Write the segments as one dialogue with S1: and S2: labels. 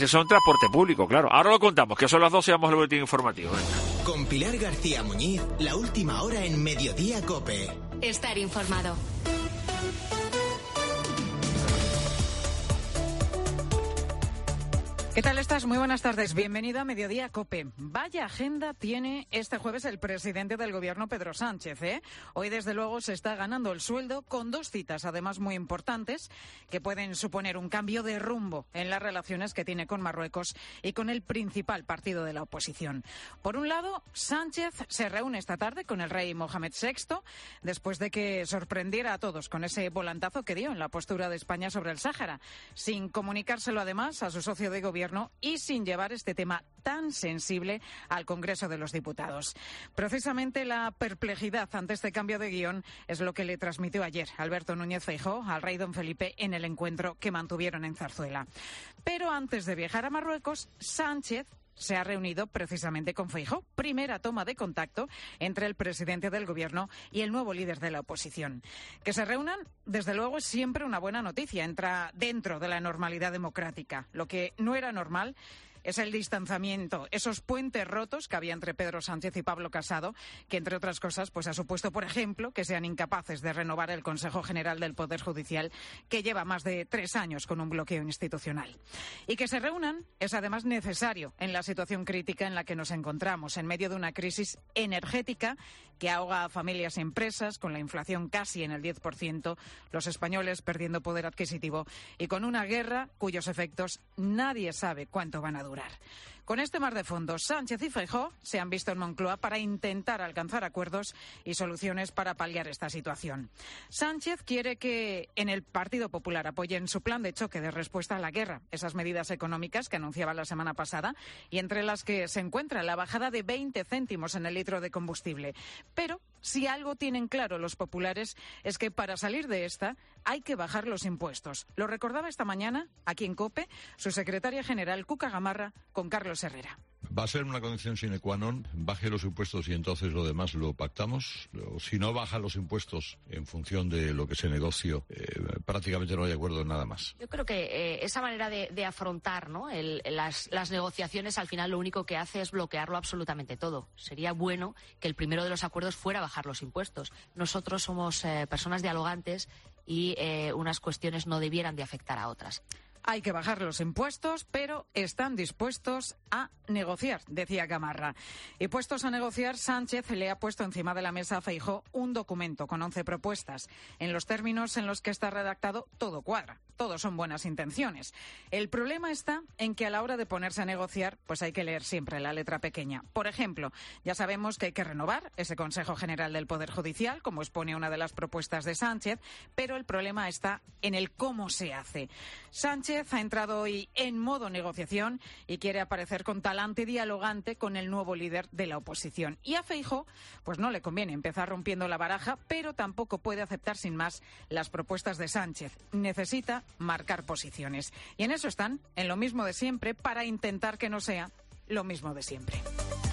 S1: son transporte público, claro. Ahora lo contamos, que son las 12 y vamos al boletín informativo. Venga.
S2: Con Pilar García Muñiz, la última hora en Mediodía COPE.
S3: Estar informado.
S4: ¿Qué tal estás? Muy buenas tardes. Bienvenido a Mediodía COPE. Vaya agenda tiene este jueves el presidente del Gobierno, Pedro Sánchez, ¿eh? Hoy, desde luego, se está ganando el sueldo con dos citas, además muy importantes, que pueden suponer un cambio de rumbo en las relaciones que tiene con Marruecos y con el principal partido de la oposición. Por un lado, Sánchez se reúne esta tarde con el rey Mohamed VI, después de que sorprendiera a todos con ese volantazo que dio en la postura de España sobre el Sáhara, sin comunicárselo además a su socio de gobierno y sin llevar este tema tan sensible al Congreso de los Diputados. Precisamente la perplejidad ante este cambio de guión es lo que le transmitió ayer Alberto Núñez Feijóo al rey don Felipe en el encuentro que mantuvieron en Zarzuela. Pero antes de viajar a Marruecos, Sánchez se ha reunido precisamente con Feijóo. Primera toma de contacto entre el presidente del Gobierno y el nuevo líder de la oposición. Que se reúnan, desde luego, es siempre una buena noticia. Entra dentro de la normalidad democrática. Lo que no era normal es el distanciamiento, esos puentes rotos que había entre Pedro Sánchez y Pablo Casado, que, entre otras cosas, pues ha supuesto, por ejemplo, que sean incapaces de renovar el Consejo General del Poder Judicial, que lleva más de 3 años con un bloqueo institucional. Y que se reúnan es, además, necesario en la situación crítica en la que nos encontramos, en medio de una crisis energética que ahoga a familias y empresas, con la inflación casi en el 10%, los españoles perdiendo poder adquisitivo y con una guerra cuyos efectos nadie sabe cuánto van a durar. Con este mar de fondo, Sánchez y Feijóo se han visto en Moncloa para intentar alcanzar acuerdos y soluciones para paliar esta situación. Sánchez quiere que en el Partido Popular apoyen su plan de choque de respuesta a la guerra, esas medidas económicas que anunciaba la semana pasada y entre las que se encuentra la bajada de 20 céntimos en el litro de combustible. Pero si algo tienen claro los populares es que para salir de esta hay que bajar los impuestos. Lo recordaba esta mañana, aquí en COPE, su secretaria general Cuca Gamarra con Carlos Herrera.
S5: Va a ser una condición sine qua non, baje los impuestos y entonces lo demás lo pactamos. Si no baja los impuestos en función de lo que se negocie, prácticamente no hay acuerdo en nada más.
S6: Yo creo que esa manera de afrontar, ¿no?, las negociaciones, al final lo único que hace es bloquearlo absolutamente todo. Sería bueno que el primero de los acuerdos fuera bajar los impuestos. Nosotros somos personas dialogantes y unas cuestiones no debieran de afectar a otras.
S4: Hay que bajar los impuestos, pero están dispuestos a negociar, decía Gamarra. Y puestos a negociar, Sánchez le ha puesto encima de la mesa a Feijóo un documento con 11 propuestas. En los términos en los que está redactado, todo cuadra. Todos son buenas intenciones. El problema está en que a la hora de ponerse a negociar, pues hay que leer siempre la letra pequeña. Por ejemplo, ya sabemos que hay que renovar ese Consejo General del Poder Judicial, como expone una de las propuestas de Sánchez, pero el problema está en el cómo se hace. Sánchez ha entrado hoy en modo negociación y quiere aparecer con talante dialogante con el nuevo líder de la oposición. Y a Feijóo, pues no le conviene empezar rompiendo la baraja, pero tampoco puede aceptar sin más las propuestas de Sánchez. Necesita marcar posiciones. Y en eso están, en lo mismo de siempre, para intentar que no sea lo mismo de siempre.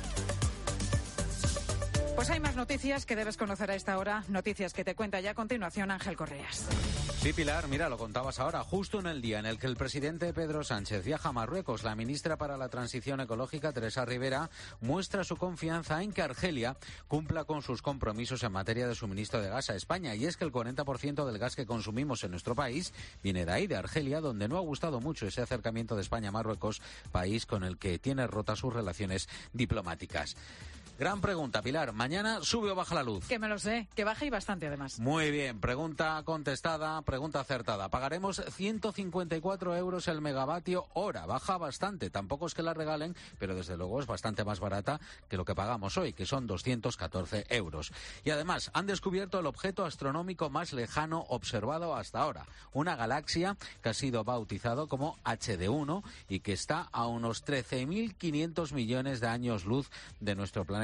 S4: Pues hay más noticias que debes conocer a esta hora, noticias que te cuenta ya a continuación Ángel Correas.
S7: Sí, Pilar, mira, lo contabas ahora, justo en el día en el que el presidente Pedro Sánchez viaja a Marruecos, la ministra para la Transición Ecológica, Teresa Ribera, muestra su confianza en que Argelia cumpla con sus compromisos en materia de suministro de gas a España. Y es que el 40% del gas que consumimos en nuestro país viene de ahí, de Argelia, donde no ha gustado mucho ese acercamiento de España a Marruecos, país con el que tiene rotas sus relaciones diplomáticas. Gran pregunta, Pilar. ¿Mañana sube o baja la luz?
S4: Que me lo sé, que baja y bastante además.
S7: Muy bien, pregunta contestada, pregunta acertada. Pagaremos 154 euros el megavatio hora. Baja bastante, tampoco es que la regalen, pero desde luego es bastante más barata que lo que pagamos hoy, que son 214 euros. Y además, han descubierto el objeto astronómico más lejano observado hasta ahora. Una galaxia que ha sido bautizado como HD1 y que está a unos 13.500 millones de años luz de nuestro planeta.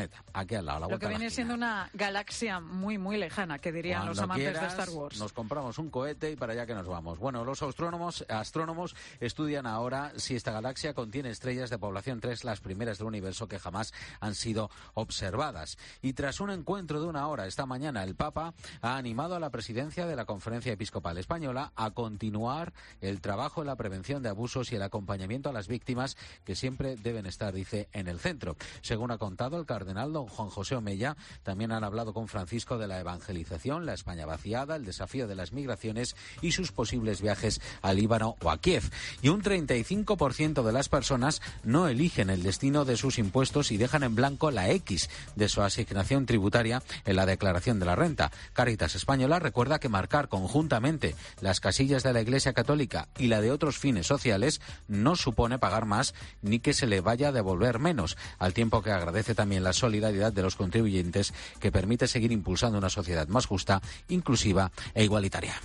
S7: planeta, aquí al lado, a la
S4: Lo
S7: vuelta
S4: que
S7: de la
S4: viene
S7: esquina.
S4: siendo una galaxia muy, muy lejana, que dirían
S7: Cuando
S4: los amantes
S7: quieras,
S4: de Star Wars.
S7: nos compramos un cohete y para allá que nos vamos. Bueno, los astrónomos estudian ahora si esta galaxia contiene estrellas de población 3, las primeras del universo que jamás han sido observadas. Y tras un encuentro de 1 hora esta mañana, el Papa ha animado a la presidencia de la Conferencia Episcopal Española a continuar el trabajo en la prevención de abusos y el acompañamiento a las víctimas, que siempre deben estar, dice, en el centro. Según ha contado el cardenal don Juan José Omeya, también han hablado con Francisco de la evangelización, la España vaciada, el desafío de las migraciones y sus posibles viajes a Líbano o a Kiev. Y un 35% de las personas no eligen el destino de sus impuestos y dejan en blanco la X de su asignación tributaria en la declaración de la renta. Cáritas Española recuerda que marcar conjuntamente las casillas de la Iglesia Católica y la de otros fines sociales no supone pagar más ni que se le vaya a devolver menos, al tiempo que agradece también la solidaridad de los contribuyentes, que permite seguir impulsando una sociedad más justa, inclusiva e igualitaria.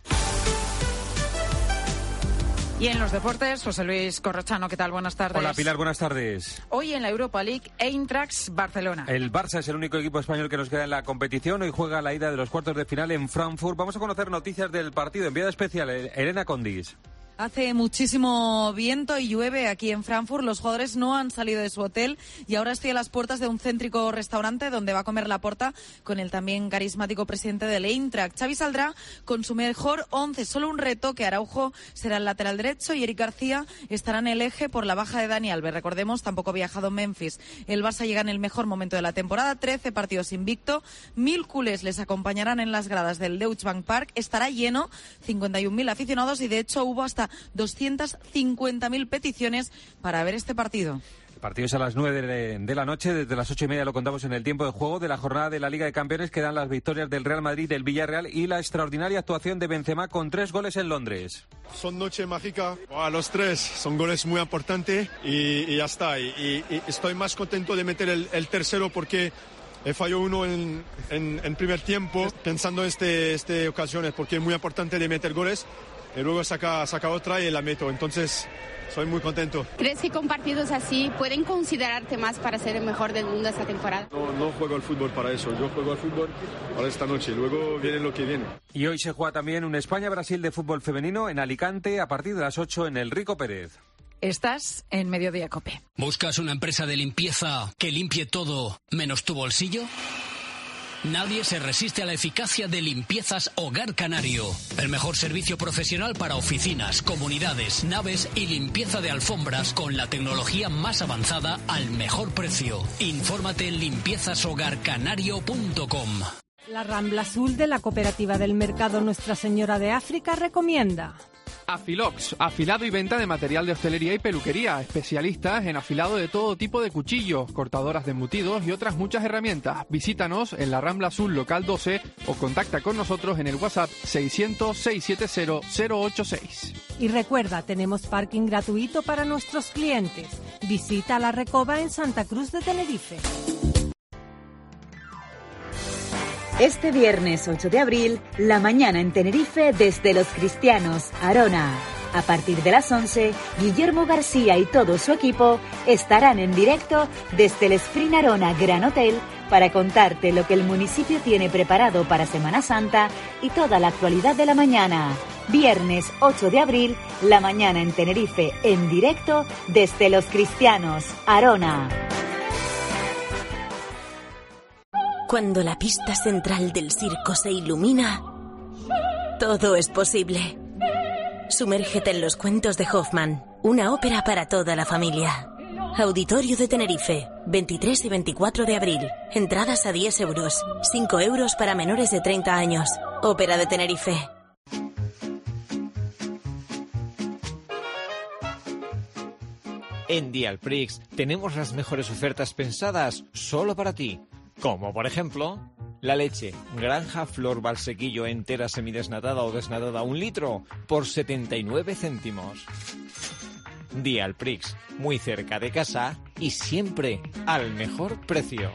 S4: Y en los deportes, José Luis Corrochano, ¿qué tal? Buenas tardes.
S3: Hola Pilar, buenas tardes.
S4: Hoy en la Europa League, Eintracht Barcelona.
S3: El Barça es el único equipo español que nos queda en la competición. Hoy juega la ida de los cuartos de final en Frankfurt. Vamos a conocer noticias del partido. Enviada especial, Elena Condis.
S8: Hace muchísimo viento y llueve aquí en Frankfurt. Los jugadores no han salido de su hotel y ahora estoy a las puertas de un céntrico restaurante donde va a comer Laporta con el también carismático presidente del Eintracht. Xavi saldrá con su mejor 11. Solo un reto, que Araujo será el lateral derecho y Eric García estará en el eje por la baja de Dani Alves. Recordemos, tampoco ha viajado Memphis. El Barça llega en el mejor momento de la temporada, 13 partidos invicto. 1000 culés les acompañarán en las gradas del Deutsche Bank Park. Estará lleno, 51.000 aficionados, y de hecho hubo hasta 250.000 peticiones para ver este partido.
S3: El partido es a las 9 de la noche. Desde las 8:30 lo contamos en el tiempo de juego de la jornada de la Liga de Campeones. Quedan las victorias del Real Madrid, del Villarreal y la extraordinaria actuación de Benzema con 3 goles en Londres.
S9: Son noche mágica. Los 3 son goles muy importantes y ya está. Y estoy más contento de meter el tercero porque falló uno en primer tiempo. Pensando esta ocasión, porque es muy importante de meter goles. Y luego saca otra y la meto. Entonces, soy muy contento.
S10: ¿Crees que con partidos así pueden considerarte más para ser el mejor del mundo esta temporada?
S9: No juego al fútbol para eso. Yo juego al fútbol para esta noche. Luego viene lo que viene.
S3: Y hoy se juega también un España-Brasil de fútbol femenino en Alicante a partir de las 8 en el Rico Pérez.
S4: Estás en Mediodía COPE.
S11: ¿Buscas una empresa de limpieza que limpie todo menos tu bolsillo? Nadie se resiste a la eficacia de Limpiezas Hogar Canario. El mejor servicio profesional para oficinas, comunidades, naves y limpieza de alfombras con la tecnología más avanzada al mejor precio. Infórmate en limpiezashogarcanario.com.
S12: La Rambla Azul de la Cooperativa del Mercado Nuestra Señora de África recomienda
S13: Afilox, afilado y venta de material de hostelería y peluquería, especialistas en afilado de todo tipo de cuchillos, cortadoras de embutidos y otras muchas herramientas. Visítanos en la Rambla Azul local 12 o contacta con nosotros en el WhatsApp 600-670-086.
S12: Y recuerda, tenemos parking gratuito para nuestros clientes. Visita La Recoba en Santa Cruz de Tenerife.
S14: Este viernes 8 de abril, la mañana en Tenerife desde Los Cristianos, Arona. A partir de las 11, Guillermo García y todo su equipo estarán en directo desde el Spring Arona Gran Hotel para contarte lo que el municipio tiene preparado para Semana Santa y toda la actualidad de la mañana. Viernes 8 de abril, la mañana en Tenerife en directo desde Los Cristianos, Arona.
S15: Cuando la pista central del circo se ilumina, todo es posible. Sumérgete en los cuentos de Hoffman, una ópera para toda la familia. Auditorio de Tenerife, 23 y 24 de abril. Entradas a 10 euros, 5 euros para menores de 30 años. Ópera de Tenerife.
S16: En Dialprix tenemos las mejores ofertas pensadas solo para ti. Como por ejemplo, la leche Granja Flor Valsequillo entera semidesnatada o desnatada 1 litro por 79 céntimos. Dialprix, muy cerca de casa y siempre al mejor precio.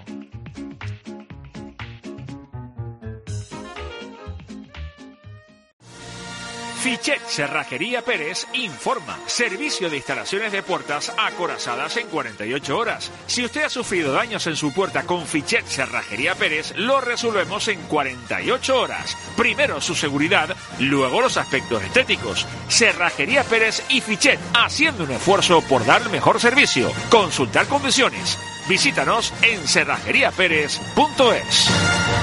S1: Fichet Cerrajería Pérez informa. Servicio de instalaciones de puertas acorazadas en 48 horas. Si usted ha sufrido daños en su puerta con Fichet Cerrajería Pérez, lo resolvemos en 48 horas. Primero su seguridad, luego los aspectos estéticos. Cerrajería Pérez y Fichet, haciendo un esfuerzo por dar el mejor servicio. Consultar condiciones. Visítanos en cerrajeriaperez.es.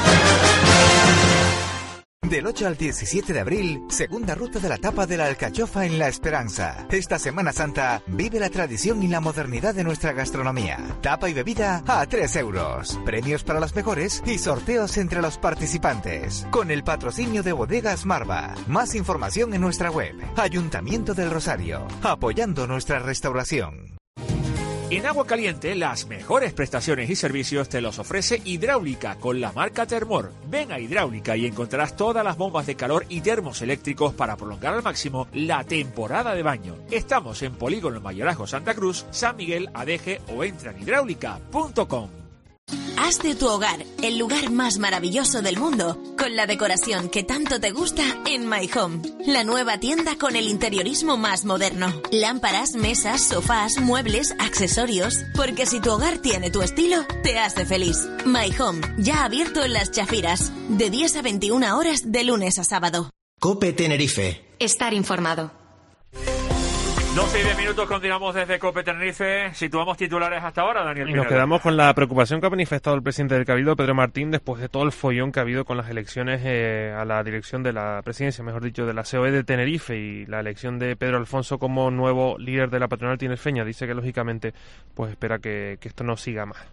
S17: Del 8 al 17 de abril, segunda ruta de la tapa de la alcachofa en La Esperanza. Esta Semana Santa vive la tradición y la modernidad de nuestra gastronomía. Tapa y bebida a 3 euros. Premios para los mejores y sorteos entre los participantes. Con el patrocinio de Bodegas Marva. Más información en nuestra web. Ayuntamiento del Rosario. Apoyando nuestra restauración.
S1: En agua caliente, las mejores prestaciones y servicios te los ofrece Hidráulica con la marca Termor. Ven a Hidráulica y encontrarás todas las bombas de calor y termos eléctricos para prolongar al máximo la temporada de baño. Estamos en Polígono Mayorazgo Santa Cruz, San Miguel, Adeje o entra en hidráulica.com.
S15: Haz de tu hogar el lugar más maravilloso del mundo con la decoración que tanto te gusta en My Home, la nueva tienda con el interiorismo más moderno. Lámparas, mesas, sofás, muebles, accesorios, porque si tu hogar tiene tu estilo, te hace feliz. My Home, ya abierto en Las Chafiras, de 10 a 21 horas de lunes a sábado.
S2: COPE Tenerife.
S15: Estar informado.
S1: 12 y 10 minutos, continuamos desde COPE Tenerife. Situamos titulares hasta ahora, Daniel
S18: Y
S1: Pineda.
S18: nos quedamos con la preocupación que ha manifestado el presidente del Cabildo, Pedro Martín, después de todo el follón que ha habido con las elecciones a la dirección de la presidencia, mejor dicho, de la COE de Tenerife, y la elección de Pedro Alfonso como nuevo líder de la patronal tinerfeña. Dice que, lógicamente, pues espera que esto no siga más.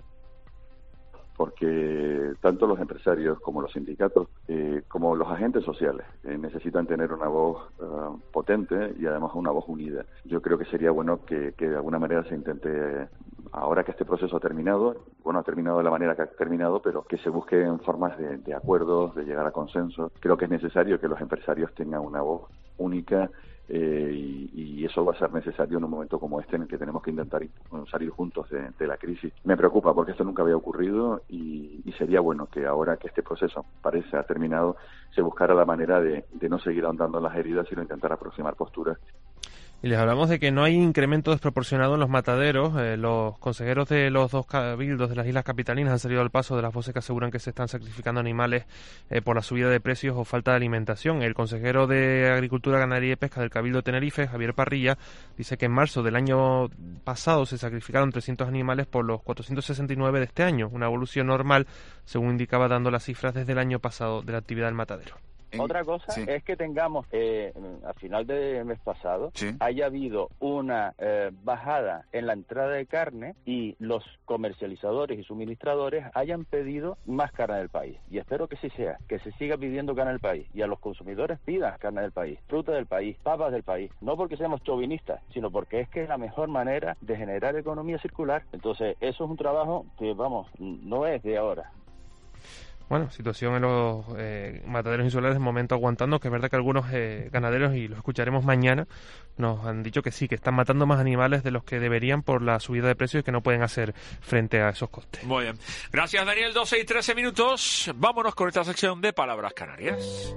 S19: Porque tanto los empresarios como los sindicatos, como los agentes sociales, necesitan tener una voz potente y además una voz unida. Yo creo que sería bueno que de alguna manera se intente, ahora que este proceso ha terminado, ha terminado de la manera que ha terminado, pero que se busquen formas de acuerdos, de llegar a consenso. Creo que es necesario que los empresarios tengan una voz única. Y eso va a ser necesario en un momento como este en el que tenemos que intentar salir juntos de la crisis. Me preocupa porque esto nunca había ocurrido y sería bueno que ahora que este proceso parece ha terminado se buscara la manera de no seguir ahondando en las heridas, sino intentar aproximar posturas.
S18: Y les hablamos de que no hay incremento desproporcionado en los mataderos. Los consejeros de los dos cabildos de las Islas Capitalinas han salido al paso de las voces que aseguran que se están sacrificando animales por la subida de precios o falta de alimentación. El consejero de Agricultura, Ganadería y Pesca del Cabildo de Tenerife, Javier Parrilla, dice que en marzo del año pasado se sacrificaron 300 animales por los 469 de este año, una evolución normal, según indicaba dando las cifras desde el año pasado de la actividad del matadero.
S20: Otra cosa es que tengamos, a final del mes pasado, haya habido una bajada en la entrada de carne y los comercializadores y suministradores hayan pedido más carne del país. Y espero que sí sea, que se siga pidiendo carne del país y a los consumidores pidan carne del país, fruta del país, papas del país. No porque seamos chauvinistas, sino porque es que es la mejor manera de generar economía circular. Entonces, eso es un trabajo que, no es de ahora.
S18: Bueno, situación en los mataderos insulares de momento aguantando, que es verdad que algunos ganaderos, y los escucharemos mañana, nos han dicho que sí, que están matando más animales de los que deberían por la subida de precios y que no pueden hacer frente a esos costes.
S1: Muy bien. Gracias, Daniel. 12 y 13 minutos. Vámonos con esta sección de Palabras Canarias.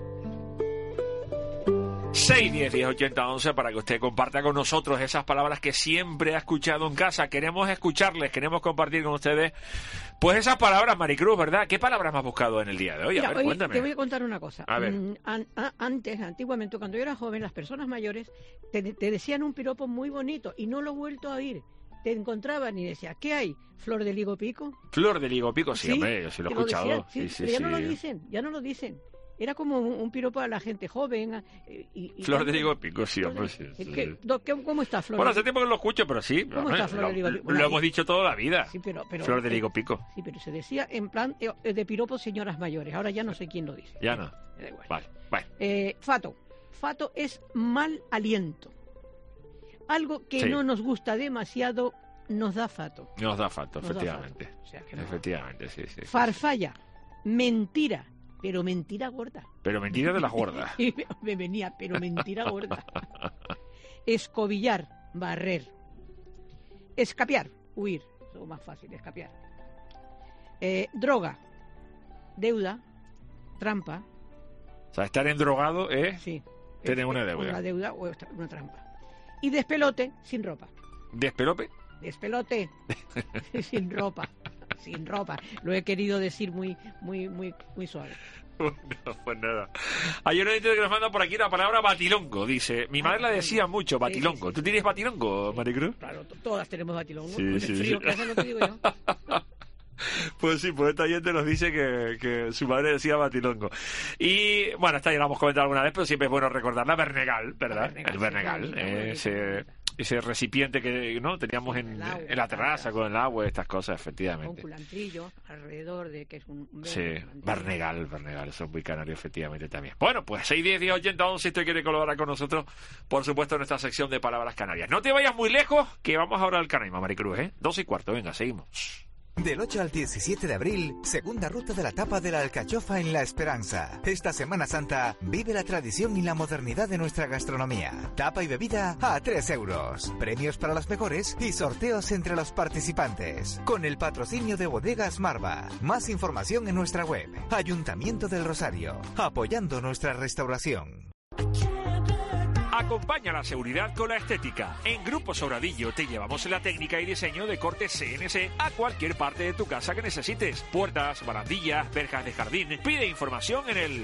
S1: 610-1080-11 para que usted comparta con nosotros esas palabras que siempre ha escuchado en casa. Queremos escucharles, queremos compartir con ustedes pues esas palabras, Maricruz, ¿verdad? ¿Qué palabras me has buscado en el día de hoy?
S21: Mira,
S1: a ver,
S21: hoy
S1: cuéntame.
S21: Te voy a contar una cosa.
S1: A ver.
S21: Antiguamente, cuando yo era joven, las personas mayores te decían un piropo muy bonito y no lo he vuelto a oír. Te encontraban y decían, ¿qué hay? ¿Flor de ligo pico?
S1: Flor de ligo pico, sí, hombre, yo sí lo he escuchado.
S21: Decían, pero ya no lo dicen. Era como un piropo a la gente joven.
S1: Flor de ligo pico, sí, hombre. Sí.
S21: ¿Cómo está Flor?
S1: Bueno, hace tiempo que lo escucho, pero sí.
S21: ¿Cómo está Flor de ligo pico?
S1: Lo hemos dicho toda la vida.
S21: Sí, pero,
S1: Flor de ligo pico.
S21: Sí, pero se decía en plan de piropo señoras mayores. Ahora ya no sé quién lo dice.
S1: Ya no.
S21: Me da igual.
S1: Vale.
S21: Fato. Fato es mal aliento. Algo que no nos gusta demasiado nos da fato.
S1: Nos da fato, efectivamente. O sea, que no. Efectivamente, sí.
S21: Farfalla. Mentira. Pero mentira gorda.
S1: Pero mentira de las gordas.
S21: Me venía, pero mentira gorda. Escobillar, barrer. Escapiar, huir. Es lo más fácil, escapiar. Droga, deuda, trampa.
S1: O sea, estar endrogado,
S21: Sí.
S1: Tienen una deuda.
S21: Una deuda o una trampa. Y despelote sin ropa.
S1: ¿Despelope?
S21: Despelote sin ropa. Sin ropa. Lo he querido decir muy suave.
S1: No, pues nada. Hay un oyente que nos manda por aquí la palabra batilongo. Dice, mi madre la decía mucho, batilongo.
S21: Sí.
S1: ¿Tú tienes batilongo, Maricruz?
S21: Claro, todas tenemos batilongo.
S1: Sí,
S21: Con el frío que hace, lo que digo yo.
S1: Pues sí, pues esta oyente nos dice que su madre decía batilongo. Y bueno, esta ya la hemos comentado alguna vez, pero siempre es bueno recordarla. Bernegal, ¿verdad? El Bernegal, ese recipiente que no teníamos en la terraza con el agua, estas cosas, efectivamente.
S21: Un culantrillo alrededor de que es un
S1: sí, Bernegal, eso es muy canario, efectivamente también. Bueno, pues 6, 10, 10, 80, 11, si usted quiere colaborar con nosotros, por supuesto, en nuestra sección de palabras canarias. No te vayas muy lejos, que vamos ahora al Canaima, Maricruz, 2:15, venga, seguimos.
S17: Del 8 al 17 de abril, segunda ruta de la tapa de la alcachofa en La Esperanza. Esta Semana Santa vive la tradición y la modernidad de nuestra gastronomía. Tapa y bebida a 3 euros. Premios para los mejores y sorteos entre los participantes. Con el patrocinio de Bodegas Marva. Más información en nuestra web. Ayuntamiento del Rosario. Apoyando nuestra restauración.
S1: Acompaña la seguridad con la estética. En Grupo Sobradillo te llevamos la técnica y diseño de corte CNC a cualquier parte de tu casa que necesites. Puertas, barandillas, verjas de jardín. Pide información en el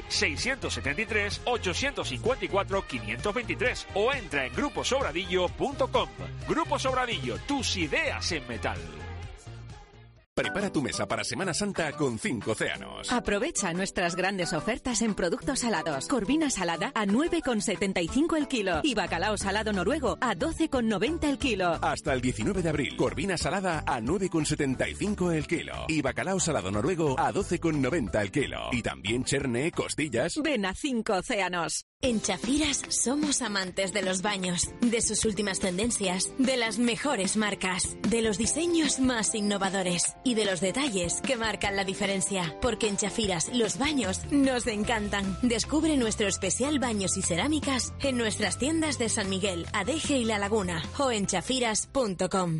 S1: 673-854-523 o entra en gruposobradillo.com. Grupo Sobradillo, tus ideas en metal.
S5: Prepara tu mesa para Semana Santa con 5 océanos.
S22: Aprovecha nuestras grandes ofertas en productos salados. Corvina salada a 9,75 el kilo y bacalao salado noruego a 12,90 el kilo.
S5: Hasta el 19 de abril, corvina salada a 9,75 el kilo y bacalao salado noruego a 12,90 el kilo. Y también cherne, costillas.
S22: Ven a 5 océanos.
S15: En Chafiras somos amantes de los baños, de sus últimas tendencias, de las mejores marcas, de los diseños más innovadores y de los detalles que marcan la diferencia. Porque en Chafiras los baños nos encantan. Descubre nuestro especial baños y cerámicas en nuestras tiendas de San Miguel, Adeje y La Laguna o en chafiras.com.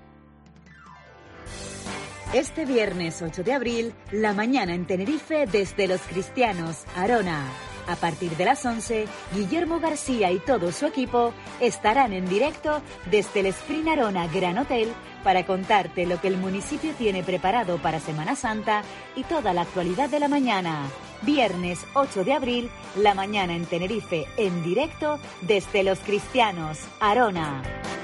S14: Este viernes 8 de abril, la mañana en Tenerife desde Los Cristianos, Arona. A partir de las 11, Guillermo García y todo su equipo estarán en directo desde el Spring Arona Gran Hotel para contarte lo que el municipio tiene preparado para Semana Santa y toda la actualidad de la mañana. Viernes 8 de abril, la mañana en Tenerife en directo desde Los Cristianos, Arona.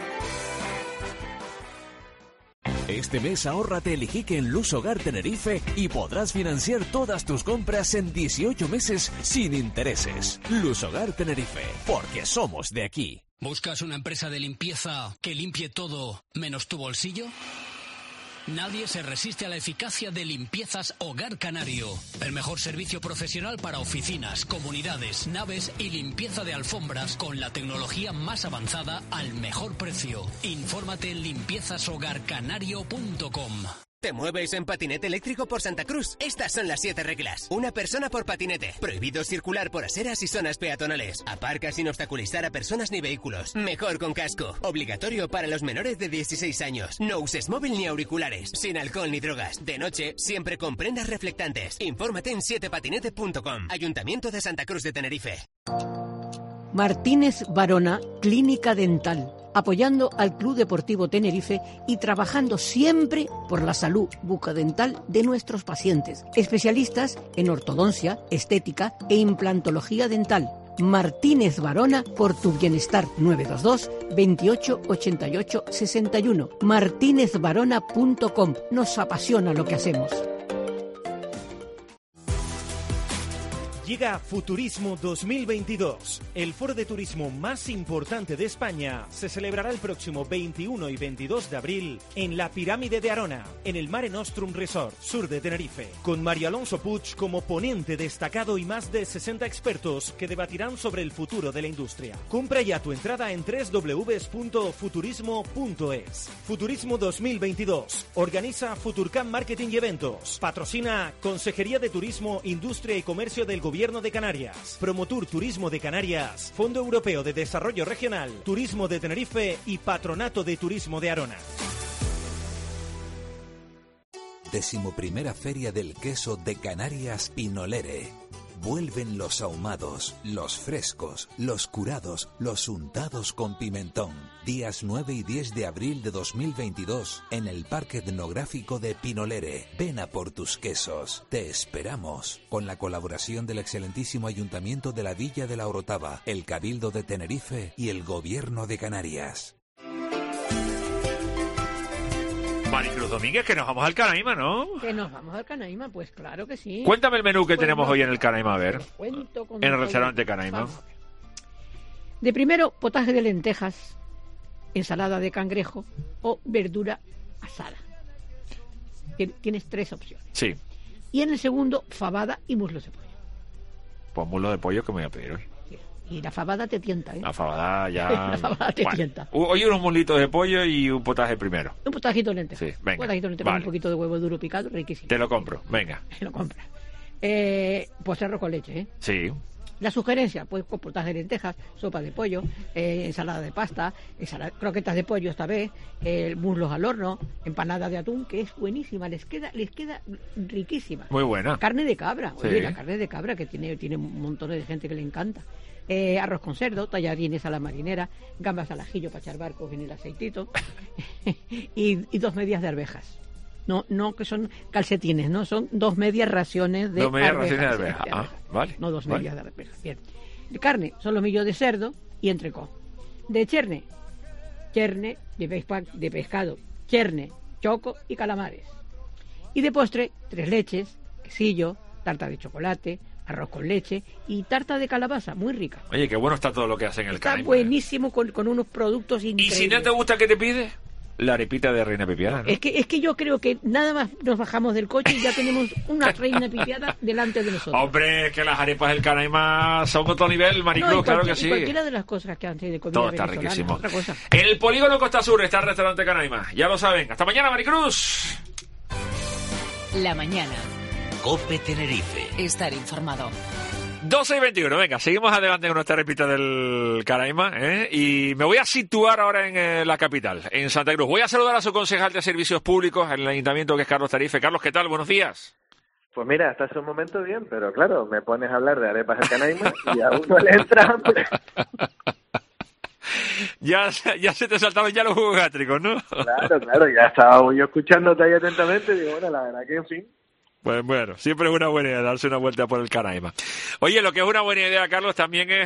S23: Este mes ahórrate el Ijique en Luz Hogar Tenerife y podrás financiar todas tus compras en 18 meses sin intereses. Luz Hogar Tenerife, porque somos de aquí.
S11: ¿Buscas una empresa de limpieza que limpie todo menos tu bolsillo? Nadie se resiste a la eficacia de Limpiezas Hogar Canario. El mejor servicio profesional para oficinas, comunidades, naves y limpieza de alfombras con la tecnología más avanzada al mejor precio. Infórmate en limpiezashogarcanario.com.
S24: ¿Te mueves en patinete eléctrico por Santa Cruz? Estas son las 7 reglas. Una persona por patinete. Prohibido circular por aceras y zonas peatonales. Aparca sin obstaculizar a personas ni vehículos. Mejor con casco. Obligatorio para los menores de 16 años. No uses móvil ni auriculares. Sin alcohol ni drogas. De noche, siempre con prendas reflectantes. Infórmate en 7patinete.com. Ayuntamiento de Santa Cruz de Tenerife.
S21: Martínez Varona, Clínica Dental, apoyando al Club Deportivo Tenerife y trabajando siempre por la salud bucodental de nuestros pacientes. Especialistas en ortodoncia, estética e implantología dental. Martínez Varona, por tu bienestar. 922 28 88 61. martinezvarona.com. Nos apasiona lo que hacemos.
S25: Llega Futurismo 2022. El foro de turismo más importante de España se celebrará el próximo 21 y 22 de abril en la Pirámide de Arona, en el Mare Nostrum Resort, sur de Tenerife, con Mario Alonso Puig como ponente destacado y más de 60 expertos que debatirán sobre el futuro de la industria. Compra ya tu entrada en www.futurismo.es. Futurismo 2022. Organiza Futurcam Marketing y Eventos. Patrocina Consejería de Turismo, Industria y Comercio del Gobierno de Canarias, Promotur Turismo de Canarias, Fondo Europeo de Desarrollo Regional, Turismo de Tenerife y Patronato de Turismo de Arona.
S23: 11ª Feria del Queso de Canarias Pinolere. Vuelven los ahumados, los frescos, los curados, los untados con pimentón. Días 9 y 10 de abril de 2022 en el Parque Etnográfico de Pinolere. Ven a por tus quesos. Te esperamos. Con la colaboración del excelentísimo Ayuntamiento de la Villa de la Orotava, el Cabildo de Tenerife y el Gobierno de Canarias.
S1: Maricruz Domínguez, que nos vamos al Canaima, ¿no?
S21: Que nos vamos al Canaima, pues claro que sí.
S1: Cuéntame el menú que tenemos hoy en el Canaima, a ver.
S21: Cuento con
S1: en el restaurante Canaima.
S21: De primero, potaje de lentejas, ensalada de cangrejo o verdura asada. Tienes 3 opciones.
S1: Sí.
S21: Y en el segundo, fabada y muslos de pollo.
S1: Pues muslo de pollo que me voy a pedir hoy.
S21: Y la fabada te tienta, ¿eh?
S1: La fabada ya...
S21: La fabada te tienta.
S1: Hoy unos muslitos de pollo y un potaje primero.
S21: Un potajito de lentejas.
S1: Sí, venga.
S21: Un potajito de lentejas,
S1: vale.
S21: Un poquito de huevo duro picado, riquísimo.
S1: Te lo compro, venga.
S21: Te lo compras. Pues arroz con leche, ¿eh?
S1: Sí.
S21: La sugerencia, pues con potaje de lentejas, sopa de pollo, ensalada de pasta, croquetas de pollo esta vez, muslos al horno, empanada de atún, que es buenísima, les queda riquísima.
S1: Muy buena.
S21: Carne de cabra,
S1: Sí.
S21: oye, la carne de cabra que tiene un montón de gente que le encanta. Arroz con cerdo, tallarines a la marinera, gambas al ajillo para echar barcos en el aceitito y 2 medias de arvejas. No que son calcetines, no, son 2 medias raciones de
S1: 2 medias
S21: arvejas.
S1: raciones de arveja. Ah, vale.
S21: No 2
S1: vale.
S21: medias de arvejas. Bien. De carne, solomillo de cerdo y entrecot. De cherne de pescado, cherne, choco y calamares. Y de postre, 3 leches, quesillo, tarta de chocolate, arroz con leche y tarta de calabaza, muy rica.
S1: Oye, qué bueno está todo lo que hacen en el
S21: Está
S1: Canaima.
S21: buenísimo con unos productos
S1: ¿Y
S21: increíbles.
S1: si no te gusta, qué te pide? La arepita de reina pepiada, ¿no?
S21: Es que yo creo que nada más nos bajamos del coche y ya tenemos una reina pipiada delante de nosotros.
S1: Hombre, que las arepas del Canaima son otro nivel, Maricruz,
S21: No,
S1: claro que sí.
S21: Cualquiera de las cosas que antes de comida
S1: Todo está
S21: venezolana,
S1: riquísimo.
S21: otra cosa.
S1: En el Polígono Costa Sur está el restaurante Canaima, ya lo saben. Hasta mañana, Maricruz.
S22: La mañana.
S23: COPE Tenerife.
S22: Estar informado.
S1: 12:21, venga, seguimos adelante con nuestra repita del Canaima, y me voy a situar ahora en la capital, en Santa Cruz. Voy a saludar a su concejal de Servicios Públicos en el Ayuntamiento, que es Carlos Tarife. Carlos, ¿qué tal? Buenos días.
S6: Pues mira, hasta hace un momento bien, pero claro, me pones a hablar de arepas del Canaima y a uno le entra hambre.
S1: Ya se te saltaron ya los jugos gástricos, ¿no?
S6: Claro, ya estaba yo escuchándote ahí atentamente y digo, bueno, la verdad que en fin.
S1: Pues bueno, siempre es una buena idea darse una vuelta por el Canaima. Oye, lo que es una buena idea, Carlos, también es,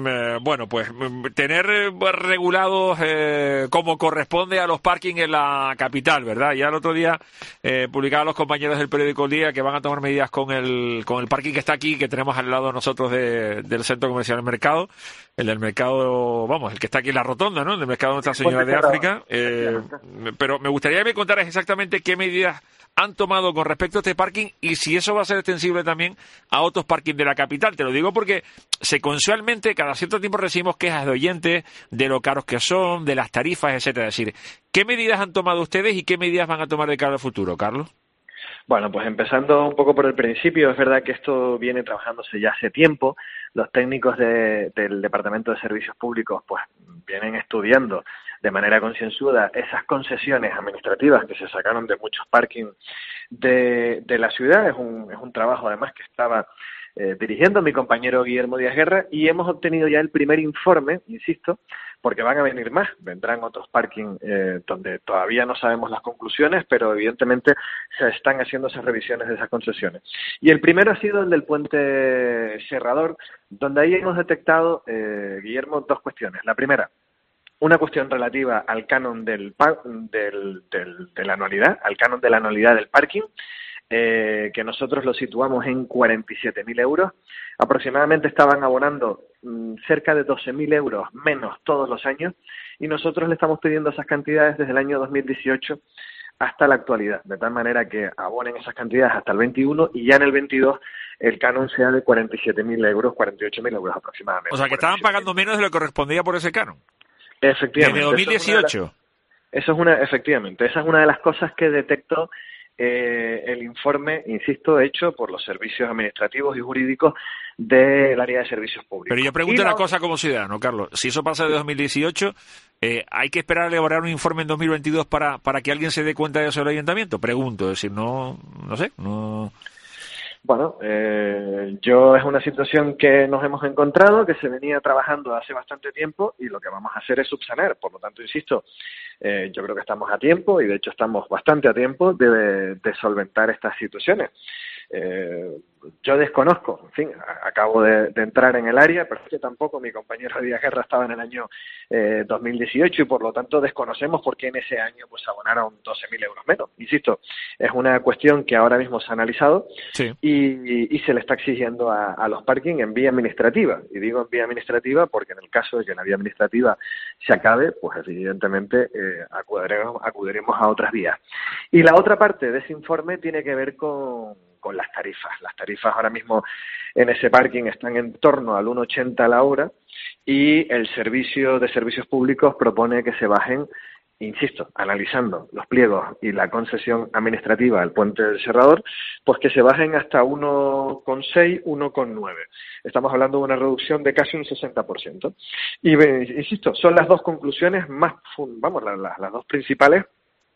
S1: tener regulados como corresponde a los parkings en la capital, ¿verdad? Ya el otro día publicaban los compañeros del periódico El Día que van a tomar medidas con el parking que está aquí, que tenemos al lado de nosotros del Centro Comercial del Mercado, el del mercado, el que está aquí en la rotonda, ¿no? Del mercado de Nuestra Señora de África. Pero me gustaría que me contaras exactamente qué medidas han tomado con respecto a este parking y si eso va a ser extensible también a otros parkings de la capital. Te lo digo porque secuencialmente cada cierto tiempo recibimos quejas de oyentes de lo caros que son, de las tarifas, etcétera. Es decir, ¿qué medidas han tomado ustedes y qué medidas van a tomar de cara al futuro, Carlos?
S6: Bueno, pues empezando un poco por el principio, es verdad que esto viene trabajándose ya hace tiempo. Los técnicos del Departamento de Servicios Públicos pues vienen estudiando de manera concienzuda esas concesiones administrativas que se sacaron de muchos parkings de la ciudad. Es un trabajo además que estaba dirigiendo mi compañero Guillermo Díaz Guerra y hemos obtenido ya el primer informe, insisto, porque van a venir más, vendrán otros parkings donde todavía no sabemos las conclusiones, pero evidentemente se están haciendo esas revisiones de esas concesiones. Y el primero ha sido el del puente Serrador, donde ahí hemos detectado, Guillermo, 2 cuestiones. La primera, una cuestión relativa al canon de la anualidad, al canon de la anualidad del parking, que nosotros lo situamos en 47.000 euros. Aproximadamente estaban abonando cerca de 12.000 euros menos todos los años y nosotros le estamos pidiendo esas cantidades desde el año 2018 hasta la actualidad, de tal manera que abonen esas cantidades hasta el 21 y ya en el 22 el canon sea de 47.000 euros, 48.000 euros aproximadamente.
S1: O sea, que estaban pagando menos de lo que correspondía por ese canon.
S6: Efectivamente.
S1: Desde 2018.
S6: Efectivamente, esa es una de las cosas que detectó el informe, insisto, hecho por los servicios administrativos y jurídicos del área de servicios públicos.
S1: Pero yo pregunto una cosa como ciudadano, Carlos. Si eso pasa de 2018, ¿hay que esperar a elaborar un informe en 2022 para que alguien se dé cuenta de eso del ayuntamiento? Pregunto, es decir, no sé, no...
S6: Bueno, yo es una situación que nos hemos encontrado, que se venía trabajando hace bastante tiempo y lo que vamos a hacer es subsanar. Por lo tanto, insisto, yo creo que estamos a tiempo y de hecho estamos bastante a tiempo de solventar estas situaciones. Yo desconozco, en fin, acabo de entrar en el área, pero es que tampoco mi compañero Díaz Guerra estaba en el año 2018 y por lo tanto desconocemos por qué en ese año pues abonaron 12.000 euros menos. Insisto, es una cuestión que ahora mismo se ha analizado y se le está exigiendo a los parking en vía administrativa. Y digo en vía administrativa porque en el caso de que la vía administrativa se acabe, pues evidentemente acudiremos a otras vías. Y la otra parte de ese informe tiene que ver con las tarifas. Las tarifas ahora mismo en ese parking están en torno al 1,80 a la hora y el Servicio de Servicios Públicos propone que se bajen, insisto, analizando los pliegos y la concesión administrativa del Puente del Serrador, pues que se bajen hasta 1,6, 1,9. Estamos hablando de una reducción de casi un 60%. Y insisto, son las dos conclusiones más, las dos principales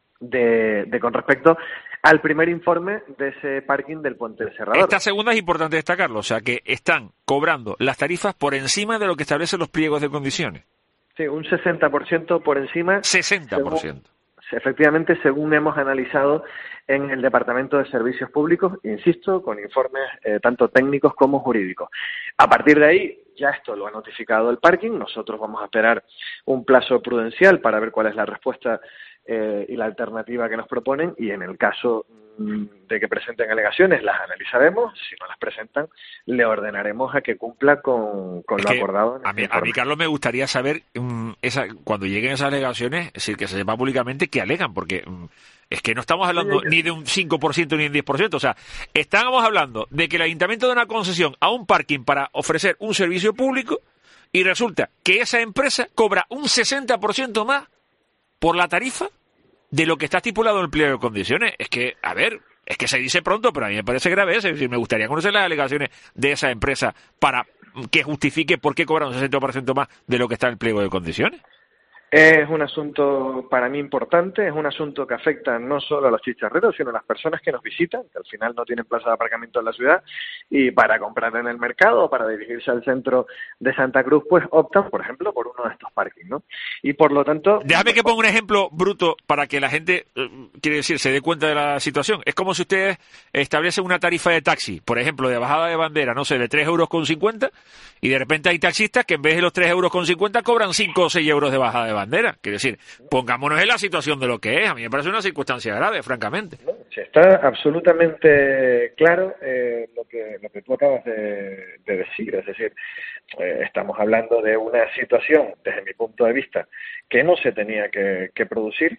S6: con respecto al primer informe de ese parking del Puente del Serrador.
S1: Esta segunda es importante destacarlo, o sea que están cobrando las tarifas por encima de lo que establecen los pliegos de condiciones.
S6: Sí, un 60% por encima.
S1: 60%.
S6: Efectivamente, según hemos analizado en el Departamento de Servicios Públicos, insisto, con informes tanto técnicos como jurídicos. A partir de ahí, ya esto lo ha notificado el parking, nosotros vamos a esperar un plazo prudencial para ver cuál es la respuesta y la alternativa que nos proponen, y en el caso de que presenten alegaciones las analizaremos, si no las presentan le ordenaremos a que cumpla con lo acordado.
S1: A mí, Carlos, me gustaría saber cuando lleguen esas alegaciones, es decir, que se sepa públicamente qué alegan, porque es que no estamos hablando ni de un 5% ni de un 10%, o sea, estábamos hablando de que el ayuntamiento da una concesión a un parking para ofrecer un servicio público y resulta que esa empresa cobra un 60% más por la tarifa de lo que está estipulado en el pliego de condiciones. Es que, a ver, es que se dice pronto, pero a mí me parece grave eso. Es decir, me gustaría conocer las alegaciones de esa empresa para que justifique por qué cobra un 60% más de lo que está en el pliego de condiciones.
S6: Es un asunto para mí importante, es un asunto que afecta no solo a los chicharreros, sino a las personas que nos visitan, que al final no tienen plaza de aparcamiento en la ciudad, y para comprar en el mercado o para dirigirse al centro de Santa Cruz, pues optan, por ejemplo, por uno de estos parkings, ¿no? Y por lo tanto...
S1: Déjame que ponga un ejemplo bruto para que la gente, quiere decir, se dé cuenta de la situación. Es como si ustedes establecen una tarifa de taxi, por ejemplo, de bajada de bandera, no sé, de 3,50 €, y de repente hay taxistas que en vez de los 3,50 € cobran 5 o 6 euros de bajada de bandera. Quiero decir, pongámonos en la situación de lo que es. A mí me parece una circunstancia grave, francamente.
S6: Sí, está absolutamente claro lo que tú acabas de decir. Es decir, estamos hablando de una situación, desde mi punto de vista, que no se tenía que producir,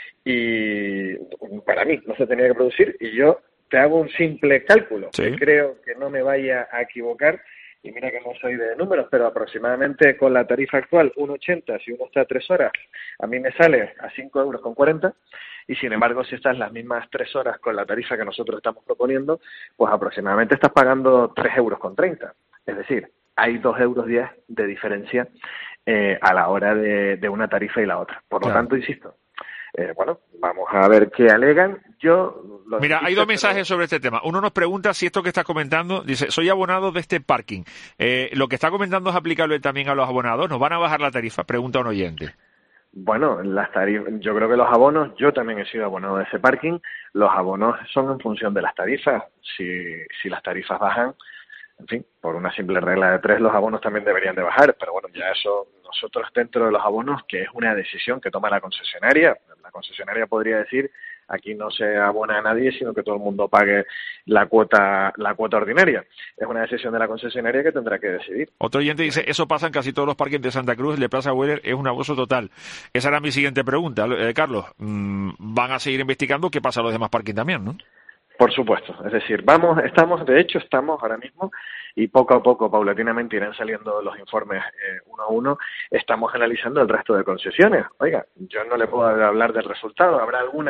S6: y para mí no se tenía que producir, y yo te hago un simple cálculo, que creo que no me vaya a equivocar. Y mira que no soy de números, pero aproximadamente con la tarifa actual, 1,80, si uno está a 3 horas, a mí me sale a 5,40 €, y sin embargo, si estás las mismas 3 horas con la tarifa que nosotros estamos proponiendo, pues aproximadamente estás pagando 3,30 €. Es decir, hay 2,10 € de diferencia a la hora de una tarifa y la otra. Por lo tanto, insisto, vamos a ver qué alegan.
S1: Mira, hay dos mensajes sobre este tema. Uno nos pregunta si esto que estás comentando, dice, soy abonado de este parking. ¿Lo que está comentando es aplicable también a los abonados? ¿Nos van a bajar la tarifa? Pregunta un oyente.
S6: Bueno, yo creo que los abonos, yo también he sido abonado de ese parking, los abonos son en función de las tarifas. Si las tarifas bajan, en fin, por una simple regla de 3, los abonos también deberían de bajar, pero bueno, ya eso nosotros dentro de los abonos, que es una decisión que toma la concesionaria podría decir, aquí no se abona a nadie, sino que todo el mundo pague la cuota ordinaria. Es una decisión de la concesionaria que tendrá que decidir.
S1: Otro oyente dice, eso pasa en casi todos los parques de Santa Cruz, el de Plaza Weller es un abuso total. Esa era mi siguiente pregunta, Carlos. ¿Van a seguir investigando qué pasa a los demás parques también, no?
S6: Por supuesto, es decir, estamos ahora mismo, y poco a poco, paulatinamente, irán saliendo los informes uno a uno. Estamos analizando el resto de concesiones. Oiga, yo no le puedo hablar del resultado, habrá algunas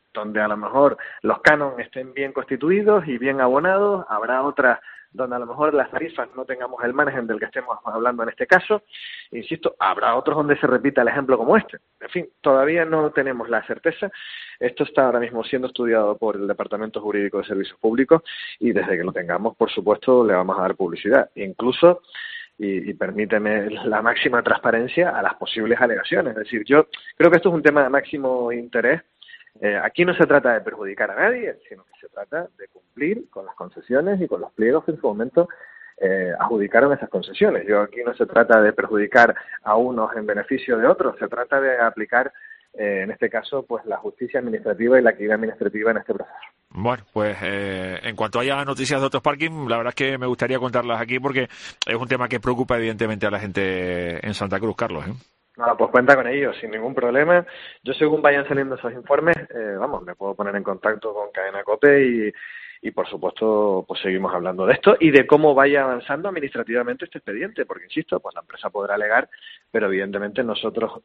S6: donde a lo mejor los cánones estén bien constituidos y bien abonados, habrá otras donde a lo mejor las tarifas no tengamos el margen del que estemos hablando en este caso. Insisto, habrá otros donde se repita el ejemplo como este. En fin, todavía no tenemos la certeza. Esto está ahora mismo siendo estudiado por el Departamento Jurídico de Servicios Públicos y desde que lo tengamos, por supuesto, le vamos a dar publicidad. Incluso, y permíteme la máxima transparencia a las posibles alegaciones. Es decir, yo creo que esto es un tema de máximo interés. Aquí no se trata de perjudicar a nadie, sino que se trata de cumplir con las concesiones y con los pliegos que en su momento adjudicaron esas concesiones. Aquí no se trata de perjudicar a unos en beneficio de otros, se trata de aplicar, en este caso, pues la justicia administrativa y la equidad administrativa en este proceso.
S1: Bueno, pues en cuanto haya noticias de otros parking, la verdad es que me gustaría contarlas aquí porque es un tema que preocupa evidentemente a la gente en Santa Cruz, Carlos, ¿eh?
S6: No, pues cuenta con ellos, sin ningún problema. Yo, según vayan saliendo esos informes, me puedo poner en contacto con Cadena COPE y por supuesto, pues seguimos hablando de esto y de cómo vaya avanzando administrativamente este expediente, porque, insisto, pues la empresa podrá alegar, pero evidentemente nosotros,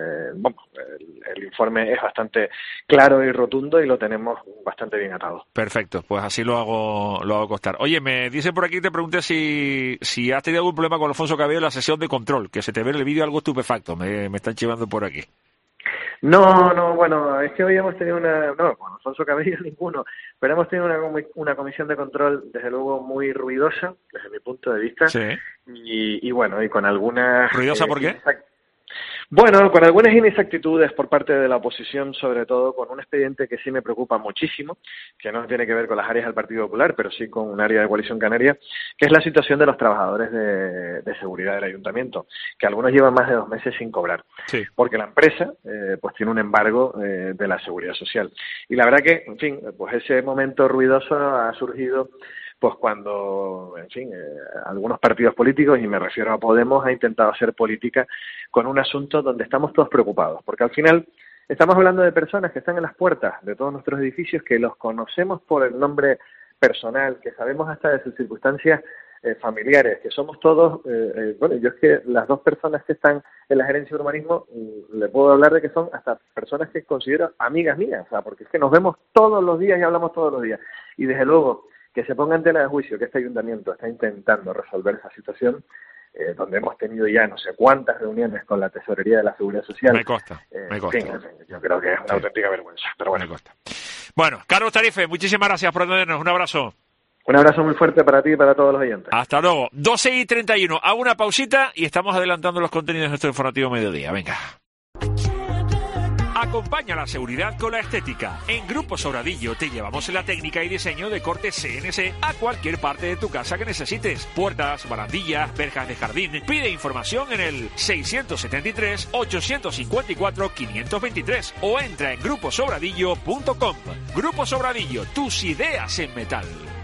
S6: el informe es bastante claro y rotundo y lo tenemos bastante bien atado.
S1: Perfecto, pues así lo hago constar. Oye, me dice por aquí, te pregunté si has tenido algún problema con Alfonso Cabello en la sesión de control, que se te ve en el vídeo algo estupefacto, me están chivando por aquí.
S6: No, bueno, es que hoy hemos tenido con Alfonso Cabello ninguno, pero hemos tenido una comisión de control, desde luego, muy ruidosa, desde mi punto de vista,
S1: sí.
S6: y con algunas...
S1: ¿Ruidosa por qué?
S6: Bueno, con algunas inexactitudes por parte de la oposición, sobre todo con un expediente que sí me preocupa muchísimo, que no tiene que ver con las áreas del Partido Popular, pero sí con un área de Coalición Canaria, que es la situación de los trabajadores de seguridad del Ayuntamiento, que algunos llevan más de 2 meses sin cobrar,
S1: sí.
S6: Porque la empresa pues tiene un embargo de la Seguridad Social. Y la verdad que, en fin, pues ese momento ruidoso ha surgido pues cuando, en fin, algunos partidos políticos, y me refiero a Podemos, ha intentado hacer política con un asunto donde estamos todos preocupados, porque al final estamos hablando de personas que están en las puertas de todos nuestros edificios, que los conocemos por el nombre personal, que sabemos hasta de sus circunstancias familiares, que somos todos, yo es que las 2 personas que están en la gerencia de urbanismo, le puedo hablar de que son hasta personas que considero amigas mías, o sea, porque es que nos vemos todos los días y hablamos todos los días, y desde luego que se ponga en tela de juicio que este ayuntamiento está intentando resolver esa situación, donde hemos tenido ya no sé cuántas reuniones con la Tesorería de la Seguridad Social.
S1: Me consta.
S6: En fin, yo creo que es una auténtica vergüenza, pero bueno.
S1: Me consta. Bueno, Carlos Tarife, muchísimas gracias por atendernos. Un abrazo.
S6: Un abrazo muy fuerte para ti y para todos los oyentes.
S1: Hasta luego. 12:31. Hago una pausita y estamos adelantando los contenidos de nuestro informativo mediodía. Venga. Acompaña la seguridad con la estética. En Grupo Sobradillo te llevamos la técnica y diseño de corte CNC a cualquier parte de tu casa que necesites. Puertas, barandillas, verjas de jardín. Pide información en el 673-854-523 o entra en gruposobradillo.com. Grupo Sobradillo, tus ideas en metal.